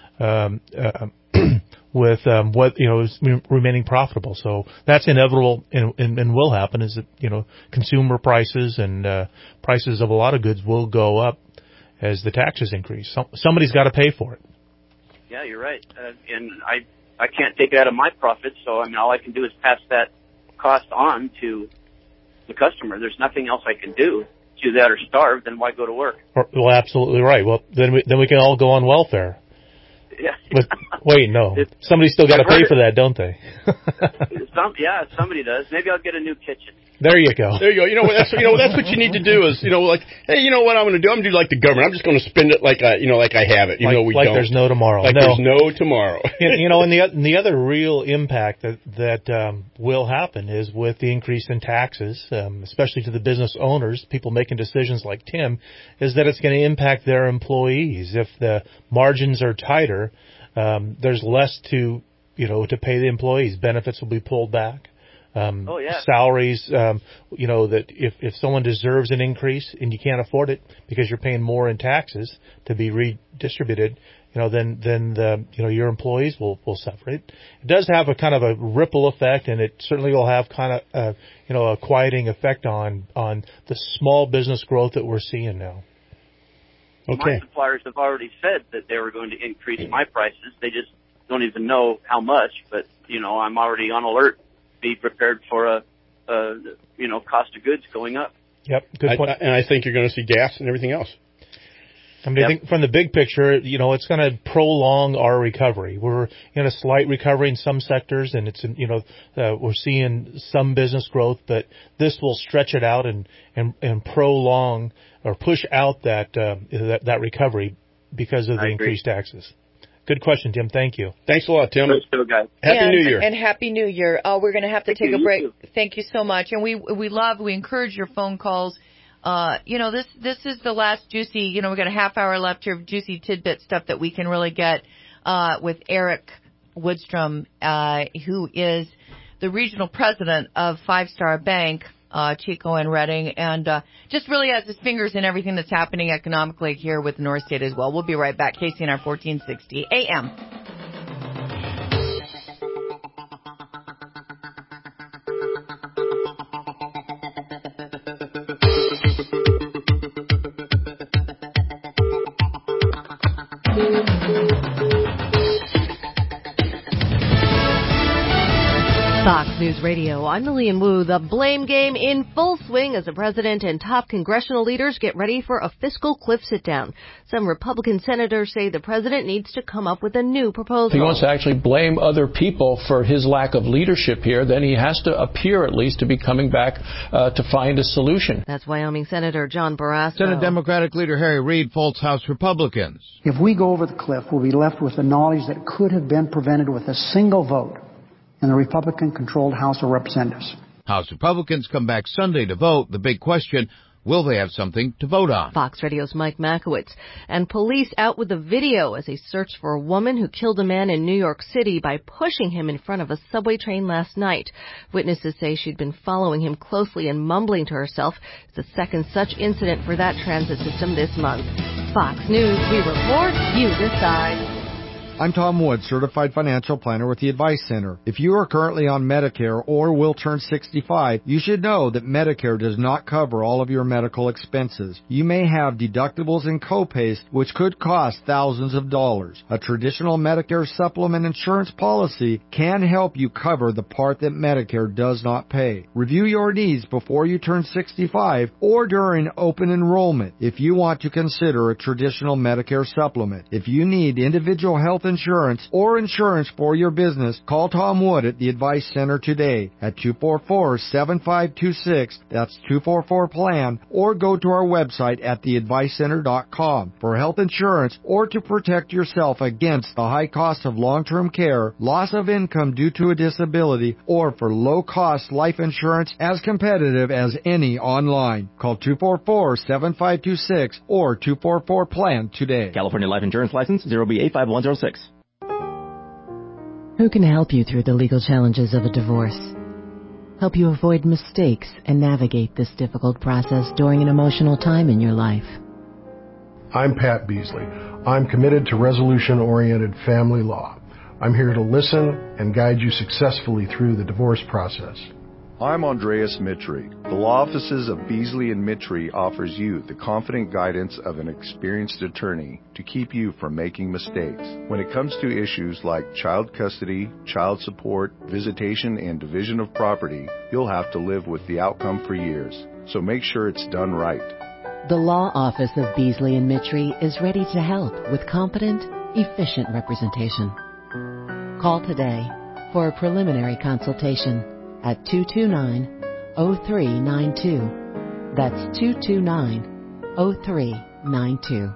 with what is remaining profitable. So that's inevitable and will happen. Is that consumer prices and prices of a lot of goods will go up as the taxes increase. Somebody's got to pay for it. Yeah, you're right, and I can't take it out of my profits. So all I can do is pass that cost on to the customer. There's nothing else I can do. Do that or starve, then why go to work? Well, absolutely right. Well, then we can all go on welfare. Yeah. But wait, no. Somebody's still got to pay for that, don't they? Somebody does. Maybe I'll get a new kitchen. There you go. There you go. That's what you need to do is, hey, you know what I'm going to do? I'm going to do like the government. I'm just going to spend it like I have it. Like there's no tomorrow. There's no tomorrow. and the other real impact that will happen is with the increase in taxes, especially to the business owners, people making decisions like Tim, is that it's going to impact their employees. If the margins are tighter, there's less to pay the employees. Benefits will be pulled back. Salaries, that if someone deserves an increase and you can't afford it because you're paying more in taxes to be redistributed, then your employees will suffer it. It does have a kind of a ripple effect, and it certainly will have kind of a quieting effect on the small business growth that we're seeing now. Okay. My suppliers have already said that they were going to increase my prices. They just don't even know how much, but I'm already on alert. Be prepared for a cost of goods going up. Yep, good point. And I think you're going to see gas and everything else. I think from the big picture, it's going to prolong our recovery. We're in a slight recovery in some sectors, and it's we're seeing some business growth, but this will stretch it out and prolong or push out that recovery because of the increased taxes. Good question, Tim. Thank you. Thanks a lot, Tim. Great show, guys. Happy New Year. And Happy New Year. We're going to have to take a break. You too. Thank you so much. And we encourage your phone calls. This is the last juicy, we've got a half hour left here of juicy tidbit stuff that we can really get with Eric Woodstrom, who is the regional president of Five Star Bank, Chico and Redding, and just really has his fingers in everything that's happening economically here with North State as well. We'll be right back. KCNR 1460 AM. Fox News Radio, I'm Lillian Wu. The blame game in full swing as the president and top congressional leaders get ready for a fiscal cliff sit-down. Some Republican senators say the president needs to come up with a new proposal. If he wants to actually blame other people for his lack of leadership here, then he has to appear at least to be coming back to find a solution. That's Wyoming Senator John Barrasso. Senate Democratic leader Harry Reid faults House Republicans. If we go over the cliff, we'll be left with the knowledge that could have been prevented with a single vote in the Republican-controlled House of Representatives. House Republicans come back Sunday to vote. The big question, will they have something to vote on? Fox Radio's Mike Makowitz. And police out with a video as they search for a woman who killed a man in New York City by pushing him in front of a subway train last night. Witnesses say she'd been following him closely and mumbling to herself. It's the second such incident for that transit system this month. Fox News, we report, you decide. I'm Tom Wood, Certified Financial Planner with the Advice Center. If you are currently on Medicare or will turn 65, you should know that Medicare does not cover all of your medical expenses. You may have deductibles and copays which could cost thousands of dollars. A traditional Medicare supplement insurance policy can help you cover the part that Medicare does not pay. Review your needs before you turn 65 or during open enrollment if you want to consider a traditional Medicare supplement. If you need individual health insurance or insurance for your business, call Tom Wood at the Advice Center today at 244-7526. That's 244-PLAN, or go to our website at theadvicecenter.com for health insurance or to protect yourself against the high cost of long-term care, loss of income due to a disability, or for low-cost life insurance as competitive as any online. Call 244-7526 or 244-PLAN today. California Life Insurance License 0B85106. Who can help you through the legal challenges of a divorce? Help you avoid mistakes and navigate this difficult process during an emotional time in your life. I'm Pat Beasley. I'm committed to resolution-oriented family law. I'm here to listen and guide you successfully through the divorce process. I'm Andreas Mitri. The law offices of Beasley and Mitri offers you the confident guidance of an experienced attorney to keep you from making mistakes. When it comes to issues like child custody, child support, visitation, and division of property, you'll have to live with the outcome for years. So make sure it's done right. The law office of Beasley and Mitri is ready to help with competent, efficient representation. Call today for a preliminary consultation at 229-0392. That's 229-0392.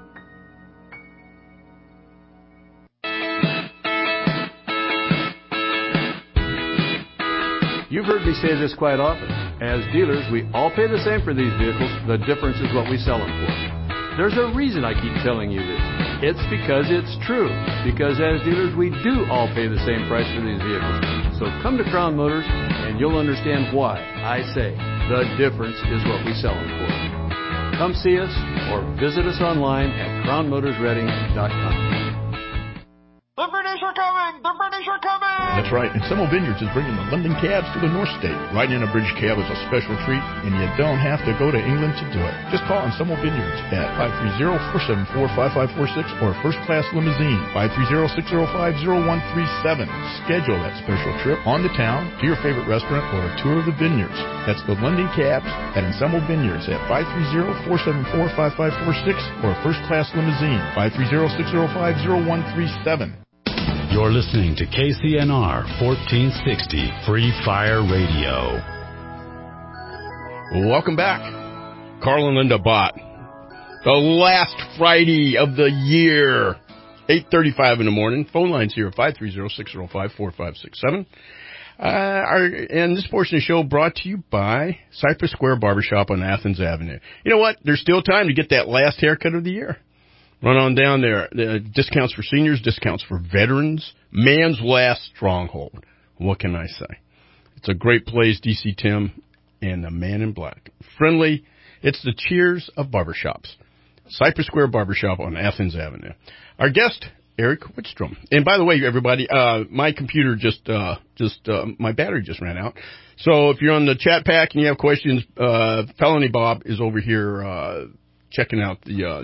You've heard me say this quite often. As dealers, we all pay the same for these vehicles. The difference is what we sell them for. There's a reason I keep telling you this. It's because it's true. Because as dealers, we do all pay the same price for these vehicles. So come to Crown Motors and you'll understand why I say the difference is what we sell them for. Come see us or visit us online at crownmotorsreading.com. The British are coming! The British are coming! That's right, and Semmel Vineyards is bringing the London cabs to the North State. Riding in a British cab is a special treat, and you don't have to go to England to do it. Just call on Semmel Vineyards at 530-474-5546 or first-class limousine, 530-605-0137. Schedule that special trip on the town to your favorite restaurant or a tour of the vineyards. That's the London cabs at Semmel Vineyards at 530-474-5546 or first-class limousine, 530-605-0137. You're listening to KCNR 1460 Free Fire Radio. Welcome back. Carl and Linda Bott. The last Friday of the year. 8:35 in the morning. Phone lines here at 530-605-4567. And this portion of the show brought to you by Cypress Square Barbershop on Athens Avenue. You know what? There's still time to get that last haircut of the year. Run on down there. Discounts for seniors, discounts for veterans. Man's last stronghold. What can I say? It's a great place, DC Tim and the Man in Black. Friendly. It's the cheers of barbershops. Cypress Square Barbershop on Athens Avenue. Our guest, Eric Wickstrom. And by the way, everybody, my computer my battery just ran out. So if you're on the chat pack and you have questions, Felony Bob is over here, checking out the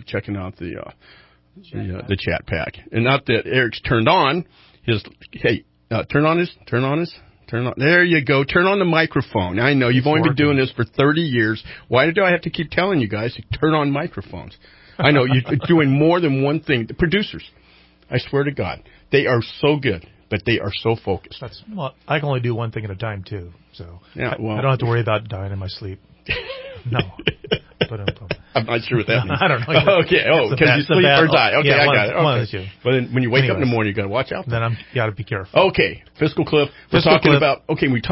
chat pack. And not that Eric's turned on turn on. There you go. Turn on the microphone. I know you've only been doing this for 30 years. Why do I have to keep telling you guys to turn on microphones? I know you're doing more than one thing. The producers, I swear to God, they are so good, but they are so focused. I can only do one thing at a time too, so yeah, well, I don't have to worry about dying in my sleep. No. I'm not sure what that means. I don't know. Okay. Oh, because you sleep or die. Okay, I got it. One of the two. But then when you wake up in the morning, you got to watch out. Then you got to be careful. Okay. Fiscal cliff. We talked about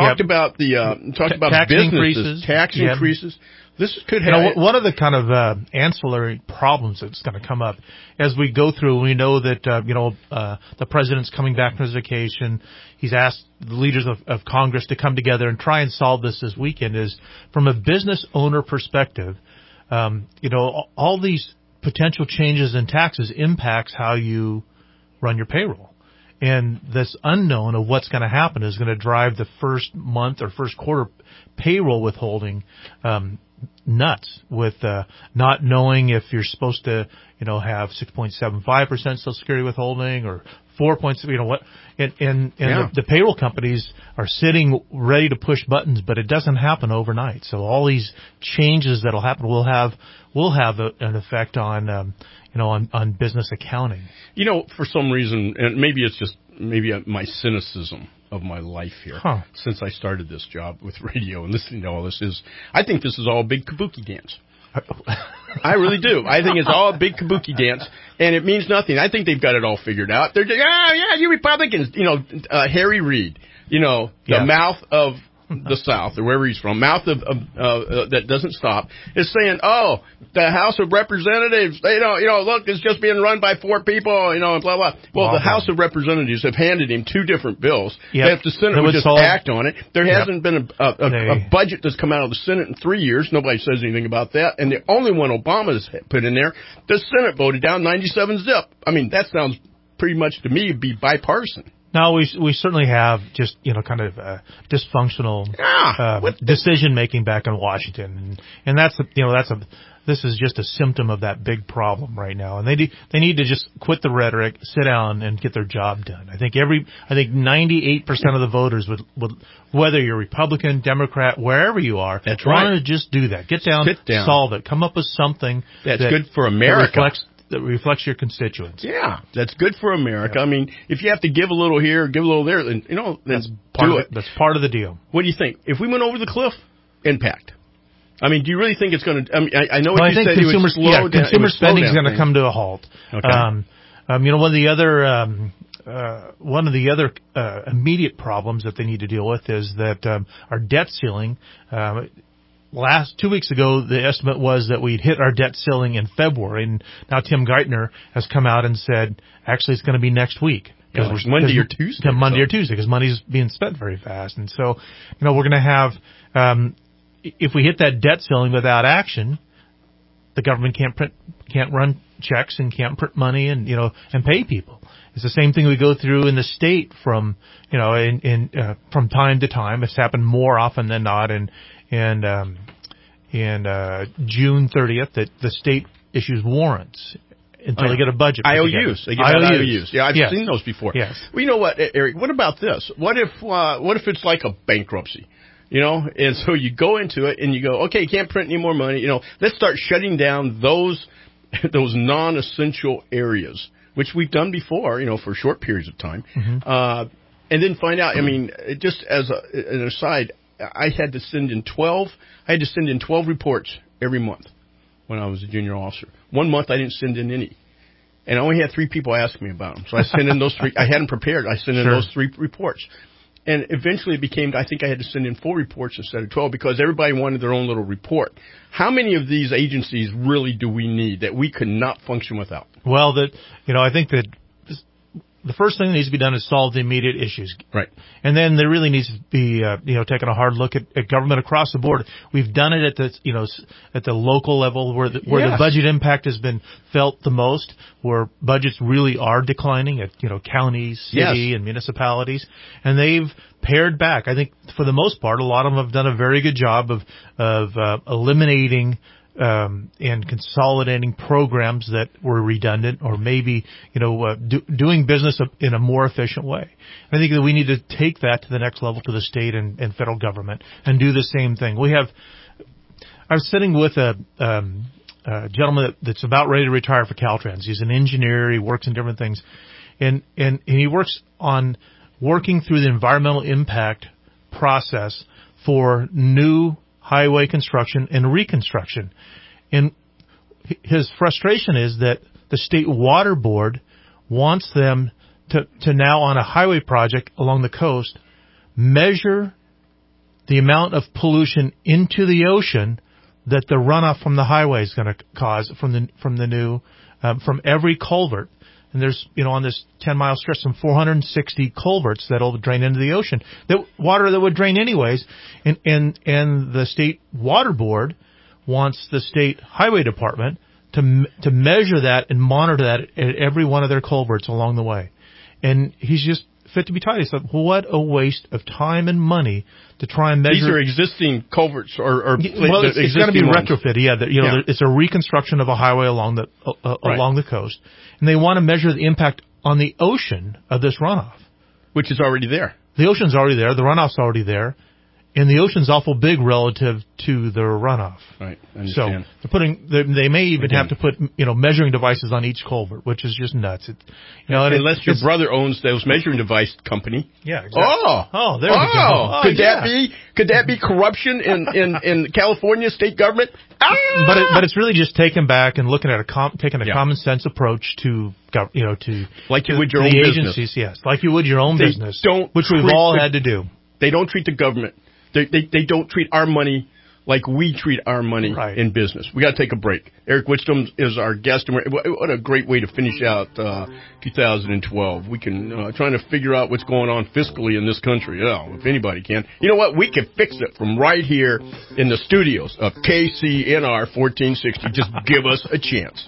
tax businesses, tax increases. This could have one of the kind of ancillary problems that's going to come up as we go through. We know that the president's coming back from his vacation. He's asked the leaders of Congress to come together and try and solve this weekend. Is from a business owner perspective, all these potential changes in taxes impacts how you run your payroll. And this unknown of what's going to happen is going to drive the first month or first quarter payroll withholding nuts with not knowing if you're supposed to, have 6.75% Social Security withholding or 4 points, the payroll companies are sitting ready to push buttons, but it doesn't happen overnight. So all these changes that'll happen will have an effect on on business accounting. For some reason, and maybe it's just my cynicism of my life here since I started this job with radio and listening to all this I think this is all a big kabuki dance. I really do. I think it's all a big kabuki dance, and it means nothing. I think they've got it all figured out. They're just, you Republicans, Harry Reid, the mouth of the South or wherever he's from, mouth of that doesn't stop, is saying, the House of Representatives, they don't, look, it's just being run by 4 people, and blah, blah. Well, the House of Representatives have handed him 2 different bills. Yep. If the Senate would just act on it, there hasn't been a budget that's come out of the Senate in 3 years. Nobody says anything about that. And the only one Obama's put in there, the Senate voted down 97-zip. I mean, that sounds pretty much to me be bipartisan. No, we certainly have just kind of dysfunctional decision making back in Washington, and this is just a symptom of that big problem right now. And they need to just quit the rhetoric, sit down, and get their job done. I think 98% of the voters would, whether you're Republican, Democrat, wherever you are, that's right, want to just do that. Get down, solve it, come up with something that's good for America. That reflects your constituents. Yeah, that's good for America. Yeah. I mean, if you have to give a little here, give a little there, then that's part of the deal. What do you think? If we went over the cliff, impact. I mean, do you really think it's going to? I mean, I know what you said. Consumer spending is going to come to a halt. Okay. One of the other immediate problems that they need to deal with is that our debt ceiling. 2 weeks ago, the estimate was that we'd hit our debt ceiling in February, and now Tim Geithner has come out and said, actually, it's going to be next week. Monday or Tuesday. Monday or Tuesday, because money's being spent very fast. And so, we're going to have, if we hit that debt ceiling without action, the government can't run checks and can't print money and pay people. It's the same thing we go through in the state from time to time. It's happened more often than not, and June 30th that the state issues warrants until they get a budget. IOUs. They get IOUs. Yeah, I've seen those before. Yes. Well, you know what, Eric? What about this? What if it's like a bankruptcy? And so you go into it and you go, okay, you can't print any more money. Let's start shutting down those non-essential areas, which we've done before, for short periods of time. Mm-hmm. And then find out, just as an aside, I had to send in 12 reports every month when I was a junior officer. 1 month I didn't send in any. And I only had 3 people ask me about them. So I sent in those 3. I hadn't prepared. I sent in those 3 reports. And eventually it became, I think I had to send in 4 reports instead of 12 because everybody wanted their own little report. How many of these agencies really do we need that we could not function without? Well, I think that the first thing that needs to be done is solve the immediate issues. Right. And then there really needs to be, taking a hard look at government across the board. We've done it at the local level where the budget impact has been felt the most, where budgets really are declining at, counties, city, and municipalities. And they've pared back. I think for the most part, a lot of them have done a very good job of eliminating and consolidating programs that were redundant or maybe, doing business in a more efficient way. I think that we need to take that to the next level to the state and federal government and do the same thing. I was sitting with a gentleman that's about ready to retire for Caltrans. He's an engineer. He works in different things. And he works on working through the environmental impact process for new highway construction and reconstruction. And his frustration is that the state water board wants them to now on a highway project along the coast measure the amount of pollution into the ocean that the runoff from the highway is going to cause from every culvert. And there's, on this 10-mile stretch, some 460 culverts that'll drain into the ocean. Water that would drain anyways. And the state water board wants the state highway department to measure that and monitor that at every one of their culverts along the way. And he's just fit to be tied. He said, what a waste of time and money to try and measure. These are existing culverts or it's going to be retrofitted. Yeah, it's a reconstruction of a highway along the coast, and they want to measure the impact on the ocean of this runoff, which is already there. The ocean's already there. The runoff's already there. And the ocean's awful big relative to the runoff. Right. I understand. So they may even have to put, measuring devices on each culvert, which is just nuts. Unless your brother owns those measuring device company. Yeah, exactly. There we go. Could that be corruption in California state government? But it's really just taking back and looking at taking a common sense approach to like you would your own agencies, business. Yes, like you would your own business, which we've all had to do. They don't treat the government. They don't treat our money like we treat our money in business. We got to take a break. Eric Wickstrom is our guest. And what a great way to finish out 2012. We can trying to figure out what's going on fiscally in this country. If anybody can. You know what? We can fix it from right here in the studios of KCNR 1460. Just give us a chance.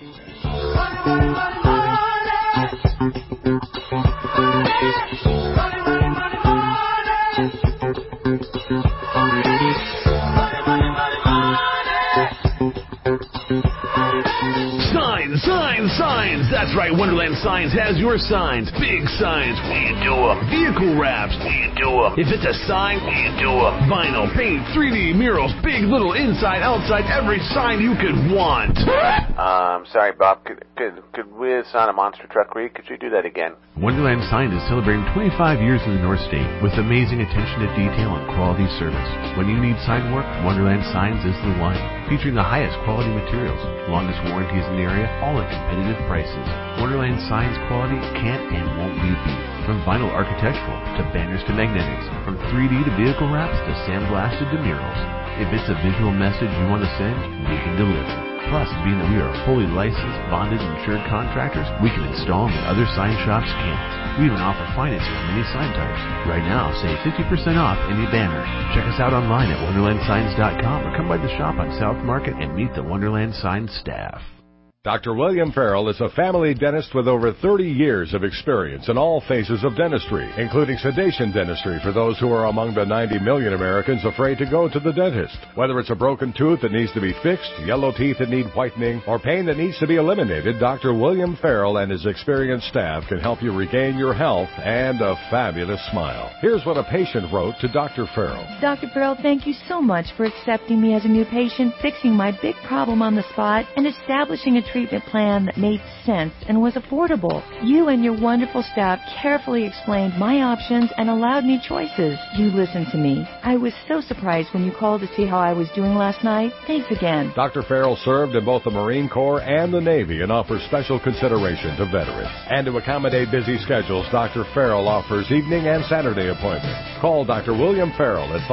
Signs. That's right. Wonderland Signs has your signs. Big signs. We do them. Vehicle wraps. We do them. If it's a sign, we do them. Vinyl, paint, 3D murals, big, little, inside, outside, every sign you could want. Sorry, Bob. Could we assign a monster truck read? Could you do that again? Wonderland Signs is celebrating 25 years in the North State with amazing attention to detail and quality service. When you need sign work, Wonderland Signs is the one. Featuring the highest quality materials, longest warranties in the area, all at competitive prices. Wonderland Signs quality can't and won't be beat. From vinyl architectural to banners to magnetics, from 3D to vehicle wraps to sandblasted to murals. If it's a visual message you want to send, we can deliver. Plus, being that we are fully licensed, bonded, insured contractors, we can install them that other sign shops can't. We even offer financing on many sign types. Right now, save 50% off any banner. Check us out online at wonderlandsigns.com or come by the shop on South Market and meet the Wonderland Signs staff. Dr. William Farrell is a family dentist with over 30 years of experience in all phases of dentistry, including sedation dentistry for those who are among the 90 million Americans afraid to go to the dentist. Whether it's a broken tooth that needs to be fixed, yellow teeth that need whitening, or pain that needs to be eliminated, Dr. William Farrell and his experienced staff can help you regain your health and a fabulous smile. Here's what a patient wrote to Dr. Farrell. Dr. Farrell, thank you so much for accepting me as a new patient, fixing my big problem on the spot, and establishing a treatment plan that made sense and was affordable. You and your wonderful staff carefully explained my options and allowed me choices. You listened to me. I was so surprised when you called to see how I was doing last night. Thanks again. Dr. Farrell served in both the Marine Corps and the Navy and offers special consideration to veterans. And to accommodate busy schedules, Dr. Farrell offers evening and Saturday appointments. Call Dr. William Farrell at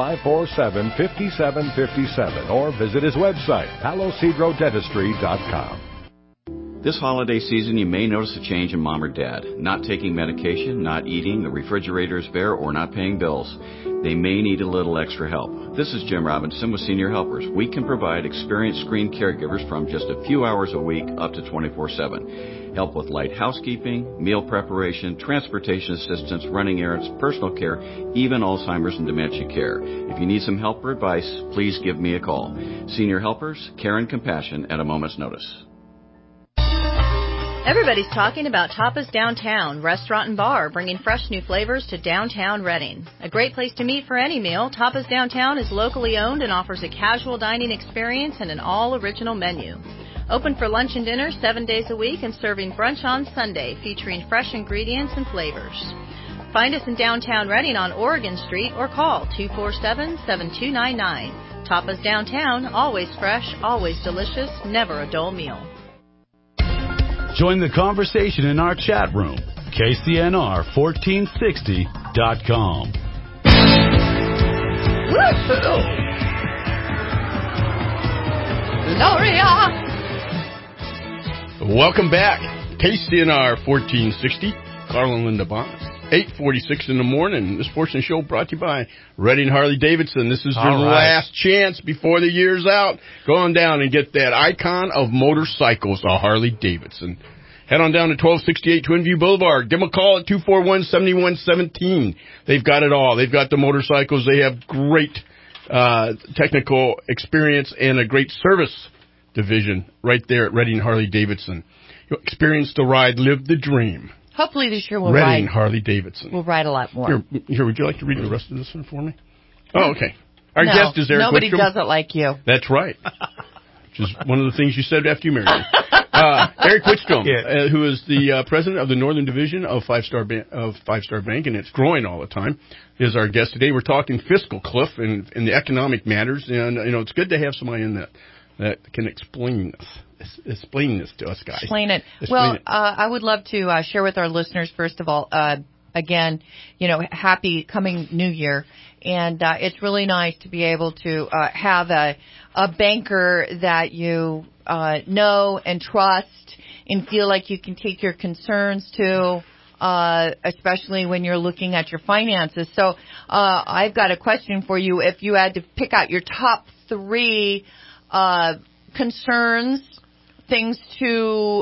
547-5757 or visit his website, palocedrodentistry.com. This holiday season, you may notice a change in mom or dad. Not taking medication, not eating, the refrigerator is bare, or not paying bills. They may need a little extra help. This is Jim Robinson with Senior Helpers. We can provide experienced screened caregivers from just a few hours a week up to 24/7. Help with light housekeeping, meal preparation, transportation assistance, running errands, personal care, even Alzheimer's and dementia care. If you need some help or advice, please give me a call. Senior Helpers, care and compassion at a moment's notice. Everybody's talking about Tapas Downtown, restaurant and bar, bringing fresh new flavors to downtown Reading. A great place to meet for any meal, Tapas Downtown is locally owned and offers a casual dining experience and an all-original menu. Open for lunch and dinner 7 days a week and serving brunch on Sunday, featuring fresh ingredients and flavors. Find us in downtown Reading on Oregon Street or call 247-7299. Tapas Downtown, always fresh, always delicious, never a dull meal. Join the conversation in our chat room, KCNR1460.com. Woo-hoo! Gloria! Welcome back. KCNR 1460. Carl and Linda Bonds. 8:46 in the morning. This portion of the show brought to you by Reading Harley-Davidson. This is your last chance before the year's out. Go on down and get that icon of motorcycles, a Harley-Davidson. Head on down to 1268 Twin View Boulevard. Give them a call at 241-7117. They've got it all. They've got the motorcycles. They have great technical experience and a great service division right there at Reading Harley-Davidson. Experience the ride, live the dream. Hopefully this year we'll Reading ride. Harley-Davidson. We'll ride a lot more. Here, would you like to read the rest of this one for me? Oh, okay. Our guest is Eric Nobody Wickstrom. does it like you. That's right. Which is one of the things you said after you married me. Eric Wickstrom, who is the president of the Northern Division of Five Star Bank, and it's growing all the time, is our guest today. We're talking fiscal, Cliff, and the economic matters, and it's good to have somebody in that can explain this. Explain this to us, guys. Explain it. I would love to share with our listeners, first of all, again, happy coming New Year. And it's really nice to be able to have a banker that you know and trust and feel like you can take your concerns to, especially when you're looking at your finances. So I've got a question for you. If you had to pick out your top 3 concerns, things to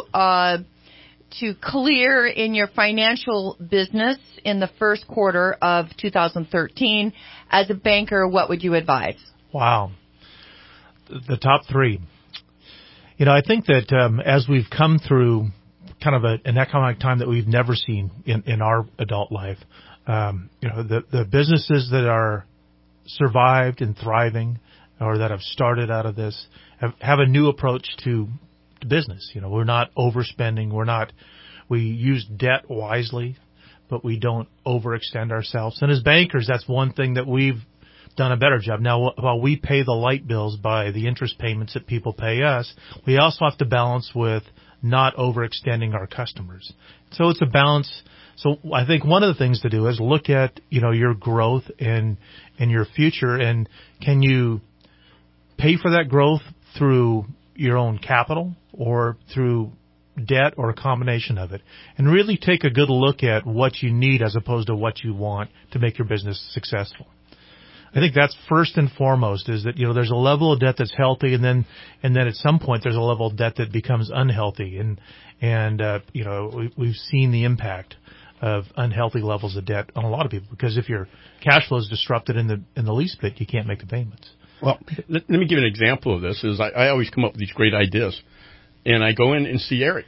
clear in your financial business in the first quarter of 2013, as a banker, what would you advise? Wow. The top 3. I think that as we've come through kind of an economic time that we've never seen in our adult life, the businesses that are survived and thriving or that have started out of this have a new approach to business. We're not overspending. We use debt wisely, but we don't overextend ourselves. And as bankers, that's one thing that we've done a better job. Now, while we pay the light bills by the interest payments that people pay us, we also have to balance with not overextending our customers. So it's a balance. So I think one of the things to do is look at, your growth and your future, and can you pay for that growth through your own capital or through debt or a combination of it, and really take a good look at what you need as opposed to what you want to make your business successful. I think that's first and foremost, is that, there's a level of debt that's healthy, and then at some point there's a level of debt that becomes unhealthy. And we've seen the impact of unhealthy levels of debt on a lot of people, because if your cash flow is disrupted in the least bit, you can't make the payments. Well, let me give an example of this. I always come up with these great ideas, and I go in and see Eric,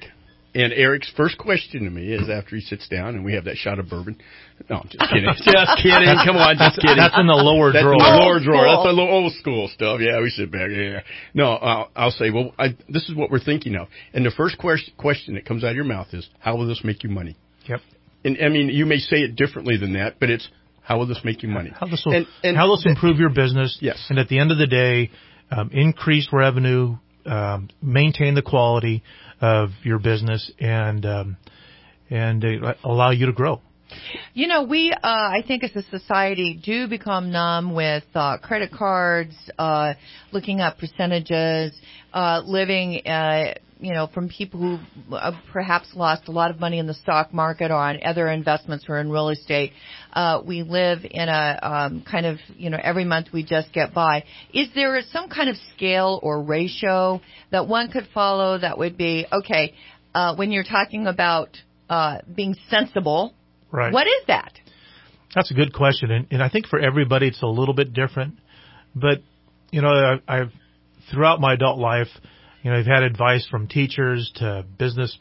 And Eric's first question to me is after he sits down and we have that shot of bourbon. No, I'm just kidding. Just kidding. Come on, just kidding. That's in the lower drawer. That's in the lower drawer. That's the old school stuff. Yeah, we sit back. Yeah. No, I'll say, well, this is what we're thinking of. And the first question that comes out of your mouth is, how will this make you money? Yep. And I mean, you may say it differently than that, but it's, how will this make you money? How this will improve your business? Yes. And at the end of the day, increase revenue, maintain the quality of your business, and allow you to grow. You know, we, I think as a society, do become numb with credit cards, looking at percentages, living, from people who perhaps lost a lot of money in the stock market or on other investments or in real estate. We live in a kind of, every month we just get by. Is there some kind of scale or ratio that one could follow that would be, okay, when you're talking about being sensible, right. What is that? That's a good question. And I think for everybody it's a little bit different. But, I've throughout my adult life, I've had advice from teachers to business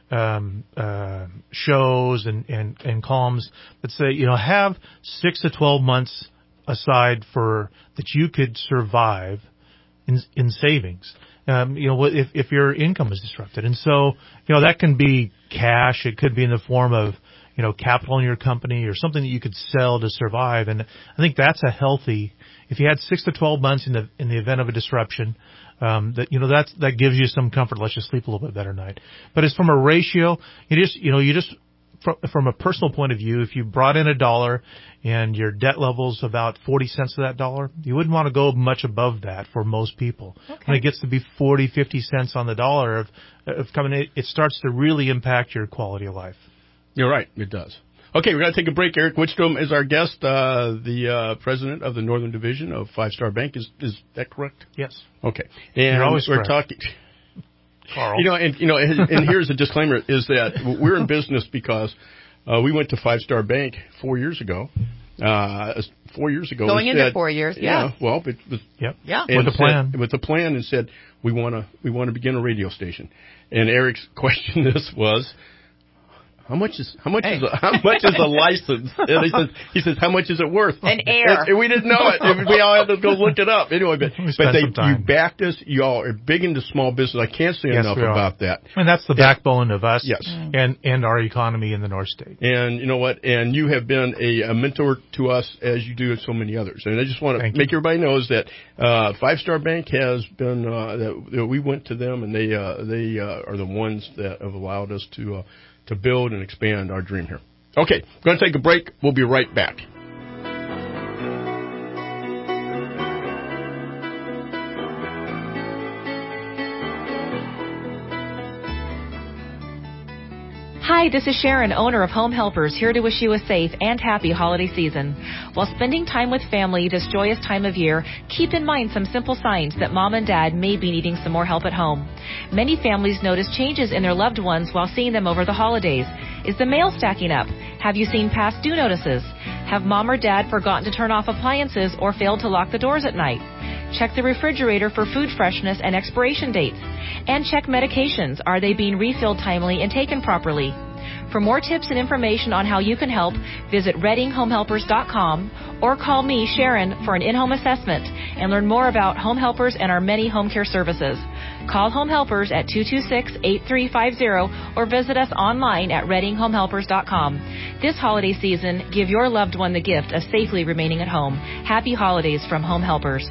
shows and columns that say, have 6 to 12 months aside for that you could survive in savings. If your income is disrupted. And so, that can be cash. It could be in the form of, capital in your company or something that you could sell to survive. And I think that's a healthy, if you had 6 to 12 months in the event of a disruption, that gives you some comfort, lets you sleep a little bit better at night. But as from a ratio, from a personal point of view, if you brought in $1 and your debt level's about 40 cents of that dollar, you wouldn't want to go much above that for most people. Okay. When it gets to be 40, 50 cents on the dollar of coming, it starts to really impact your quality of life. You're right. It does. Okay, we're going to take a break. Eric Wickstrom is our guest, the president of the Northern Division of Five Star Bank. Is that correct? Yes. Okay. And you're always we're correct. talking. Carl. And here's a disclaimer: is that we're in business because we went to Five Star Bank 4 years ago. 4 years ago, going into 4 years, yeah. Well, it was, yeah, with a plan. With a plan, and said we want to begin a radio station. And Eric's question was, How much is a license? And he says, how much is it worth? An air. And we didn't know it. We all had to go look it up. Anyway, you backed us. You all are big into small business. I can't say enough about that. And that's the backbone of us. Yes. And our economy in the North State. And you know what? And you have been a mentor to us as you do so many others. And I just want to make everybody knows that Five Star Bank has been. That we went to them, and they are the ones that have allowed us to build and expand our dream here. Okay, we're going to take a break. We'll be right back. Hi, this is Sharon, owner of Home Helpers, here to wish you a safe and happy holiday season. While spending time with family this joyous time of year, keep in mind some simple signs that mom and dad may be needing some more help at home. Many families notice changes in their loved ones while seeing them over the holidays. Is the mail stacking up? Have you seen past due notices? Have mom or dad forgotten to turn off appliances or failed to lock the doors at night? Check the refrigerator for food freshness and expiration dates. And check medications. Are they being refilled timely and taken properly? For more tips and information on how you can help, visit ReadingHomeHelpers.com or call me, Sharon, for an in-home assessment and learn more about Home Helpers and our many home care services. Call Home Helpers at 226-8350 or visit us online at ReadingHomeHelpers.com. This holiday season, give your loved one the gift of safely remaining at home. Happy holidays from Home Helpers.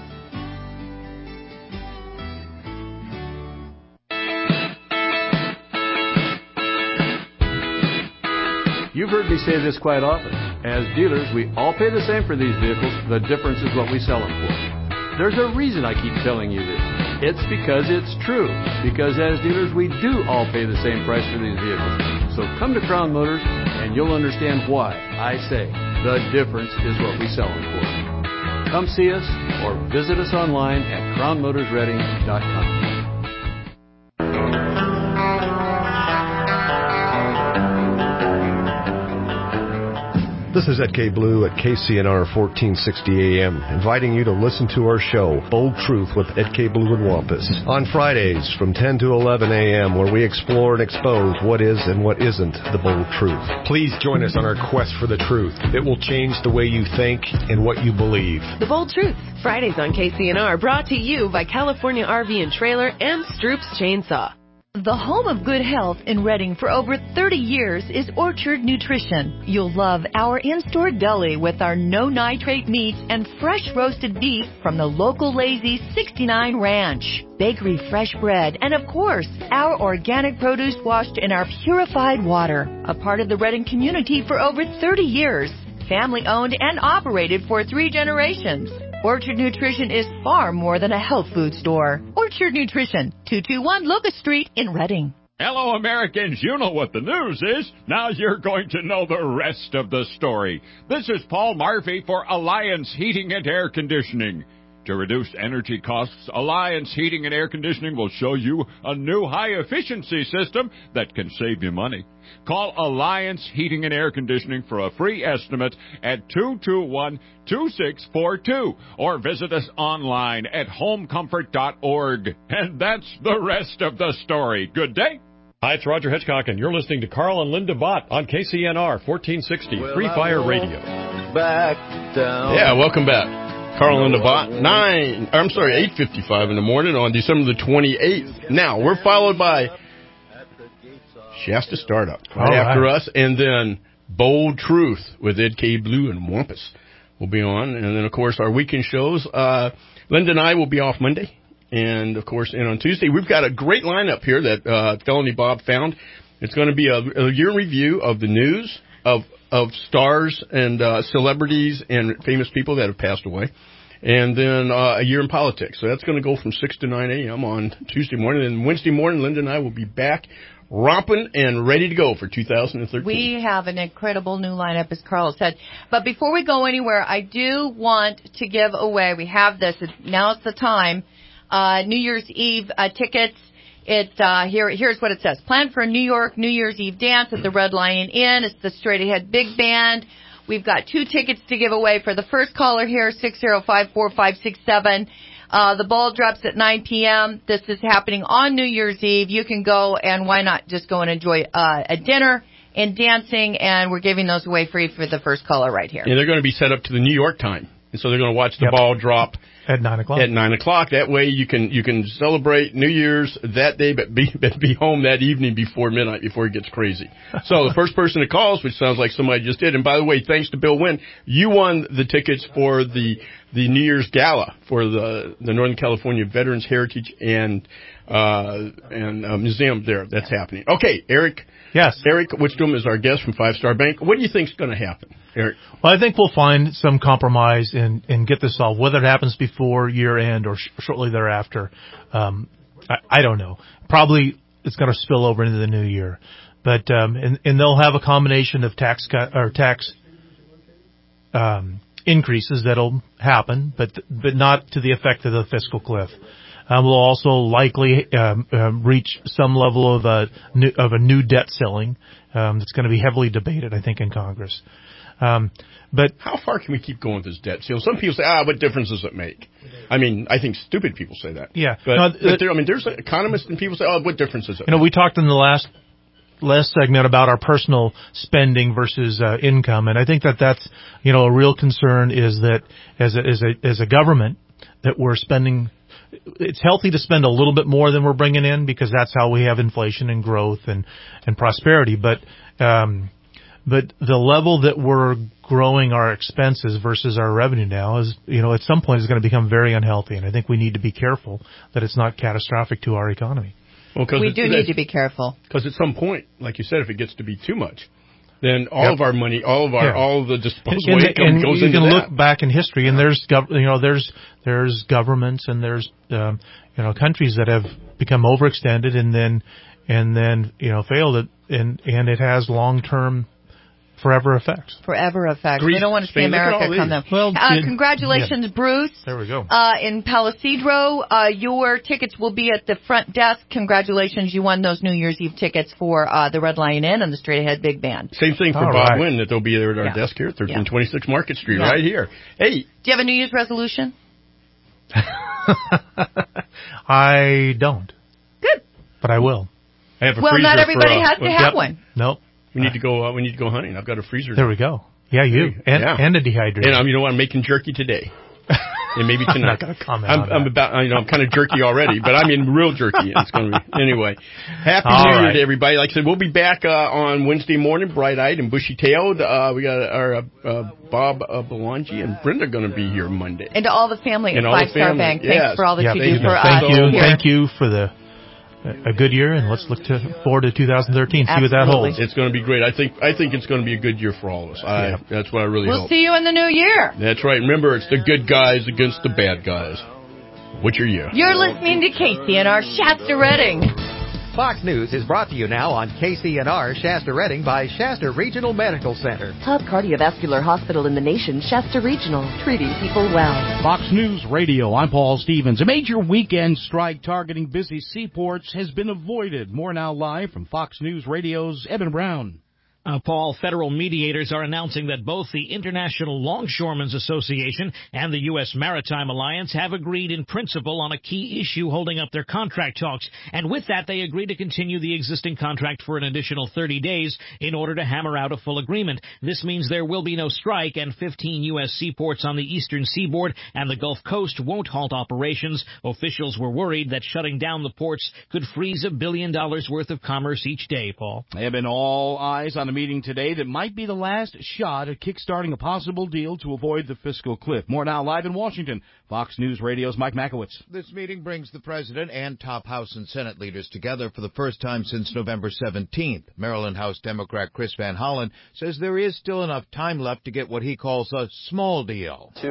You've heard me say this quite often. As dealers, we all pay the same for these vehicles. The difference is what we sell them for. There's a reason I keep telling you this. It's because it's true. Because as dealers, we do all pay the same price for these vehicles. So come to Crown Motors and you'll understand why I say the difference is what we sell them for. Come see us or visit us online at crownmotorsreading.com. This is Ed K. Blue at KCNR 1460 AM, inviting you to listen to our show, Bold Truth with Ed K. Blue and Wampus, on Fridays from 10 to 11 a.m., where we explore and expose what is and what isn't the bold truth. Please join us on our quest for the truth. It will change the way you think and what you believe. The Bold Truth, Fridays on KCNR, brought to you by California RV and Trailer and Stroop's Chainsaw. The home of good health in Redding for over 30 years is Orchard Nutrition. You'll love our in-store deli with our no-nitrate meats and fresh roasted beef from the local Lazy 69 Ranch. Bakery fresh bread, and of course, our organic produce washed in our purified water. A part of the Redding community for over 30 years. Family owned and operated for 3 generations. Orchard Nutrition is far more than a health food store. Orchard Nutrition, 221 Locust Street in Redding. Hello, Americans. You know what the news is. Now you're going to know the rest of the story. This is Paul Murphy for Alliance Heating and Air Conditioning. To reduce energy costs, Alliance Heating and Air Conditioning will show you a new high-efficiency system that can save you money. Call Alliance Heating and Air Conditioning for a free estimate at 221-2642 or visit us online at homecomfort.org. And that's the rest of the story. Good day. Hi, it's Roger Hitchcock, and you're listening to Carl and Linda Bott on KCNR 1460 Free Fire Radio. Back down. Yeah, welcome back. Carl and the Bot, 8:55 in the morning on December the 28th. Now, we're followed by Shasta Startup right after us, and then Bold Truth with Ed K. Blue and Wampus will be on. And then, of course, our weekend shows. Linda and I will be off Monday. And, of course, and on Tuesday, we've got a great lineup here that Felony Bob found. It's going to be a year review of the news of stars and celebrities and famous people that have passed away. And then a year in politics. So that's going to go from 6 to 9 a.m. on Tuesday morning. And Wednesday morning, Linda and I will be back romping and ready to go for 2013. We have an incredible new lineup, as Carl said. But before we go anywhere, I do want to give away, we have this, now's the time, New Year's Eve tickets. Here's what it says. Plan for a New York New Year's Eve dance at the Red Lion Inn. It's the Straight Ahead Big Band. We've got 2 tickets to give away for the first caller here, 605-4567. The ball drops at 9 p.m. This is happening on New Year's Eve. You can go, and why not just go and enjoy a dinner and dancing, and we're giving those away free for the first caller right here. And they're going to be set up to the New York time. And so they're going to watch the ball drop at 9 o'clock. At 9 o'clock. That way you can celebrate New Year's that day, but be home that evening before midnight, before it gets crazy. So the first person that calls, which sounds like somebody just did, and by the way, thanks to Bill Wynn, you won the tickets for the New Year's Gala for the Northern California Veterans Heritage and Museum there. That's happening. Okay, Eric. Yes. Eric Wickstrom is our guest from Five Star Bank. What do you think is going to happen, Eric? Well, I think we'll find some compromise and get this solved, whether it happens before year end or shortly thereafter. I don't know. Probably it's going to spill over into the new year, but and they'll have a combination of tax increases that'll happen, but not to the effect of the fiscal cliff. We'll also likely reach some level of a new debt ceiling that's going to be heavily debated, I think, in Congress. But how far can we keep going with this debt ceiling? Some people say, what difference does it make? I mean, I think stupid people say that. Yeah. But there's economists and people say, what difference does it make? We talked in the last segment about our personal spending versus income, and I think that's a real concern is that as a government that we're spending. It's healthy to spend a little bit more than we're bringing in because that's how we have inflation and growth and prosperity. But the level that we're growing our expenses versus our revenue now is, at some point is going to become very unhealthy. And I think we need to be careful that it's not catastrophic to our economy. Well, we do need to be careful. Because at some point, like you said, if it gets to be too much, then all of our money, all of the disposable income goes into that. You can look back in history, and there's governments and there's countries that have become overextended and then failed it, and it has long-term Forever Effects. Forever Effects. Greece, We don't want to see Spain, look at America all come these. down. Well, Congratulations, yeah. Bruce. There we go. In Palo Cedro, your tickets will be at the front desk. Congratulations, you won those New Year's Eve tickets for the Red Lion Inn and the Straight Ahead Big Band. Same thing for All Bob right. Wynn, that they'll be there at our desk here at 1326 Market Street, right here. Hey. Do you have a New Year's resolution? I don't. Good. But I will. I have a Well, freezer not everybody for, has to have one. Nope. We need to go. We need to go hunting. I've got a freezer. There we go. Yeah, you and a dehydrator. And you know what? I'm making jerky today. And maybe tonight. I'm not going to comment on that. I'm about. I'm kind of jerky already, but I mean real jerky. It's going to be anyway. Happy All New Year right. to everybody. Like I said, we'll be back on Wednesday morning, bright-eyed and bushy-tailed. We got our Bob Belangi and Brenda going to be here Monday. And to all the family at And all the Five Star family, Bank, yes. thanks for all that you do for us. Thank you for a good year, and let's look forward to 2013. See what that holds. It's going to be great. I think it's going to be a good year for all of us. That's what I really We'll hope. see you in the new year. That's right. Remember, it's the good guys against the bad guys. Which are you? You're listening to KCNR Shasta Redding. Fox News is brought to you now on KCNR Shasta Redding by Shasta Regional Medical Center. Top cardiovascular hospital in the nation, Shasta Regional, treating people well. Fox News Radio, I'm Paul Stevens. A major weekend strike targeting busy seaports has been avoided. More now live from Fox News Radio's Evan Brown. Paul, federal mediators are announcing that both the International Longshoremen's Association and the U.S. Maritime Alliance have agreed in principle on a key issue holding up their contract talks. And with that, they agree to continue the existing contract for an additional 30 days in order to hammer out a full agreement. This means there will be no strike, and 15 U.S. seaports on the eastern seaboard and the Gulf Coast won't halt operations. Officials were worried that shutting down the ports could freeze $1 billion worth of commerce each day, Paul. They have been all eyes on a meeting today that might be the last shot at kickstarting a possible deal to avoid the fiscal cliff. More now live in Washington. Fox News Radio's Mike Makowitz. This meeting brings the President and top House and Senate leaders together for the first time since November 17th. Maryland House Democrat Chris Van Hollen says there is still enough time left to get what he calls a small deal.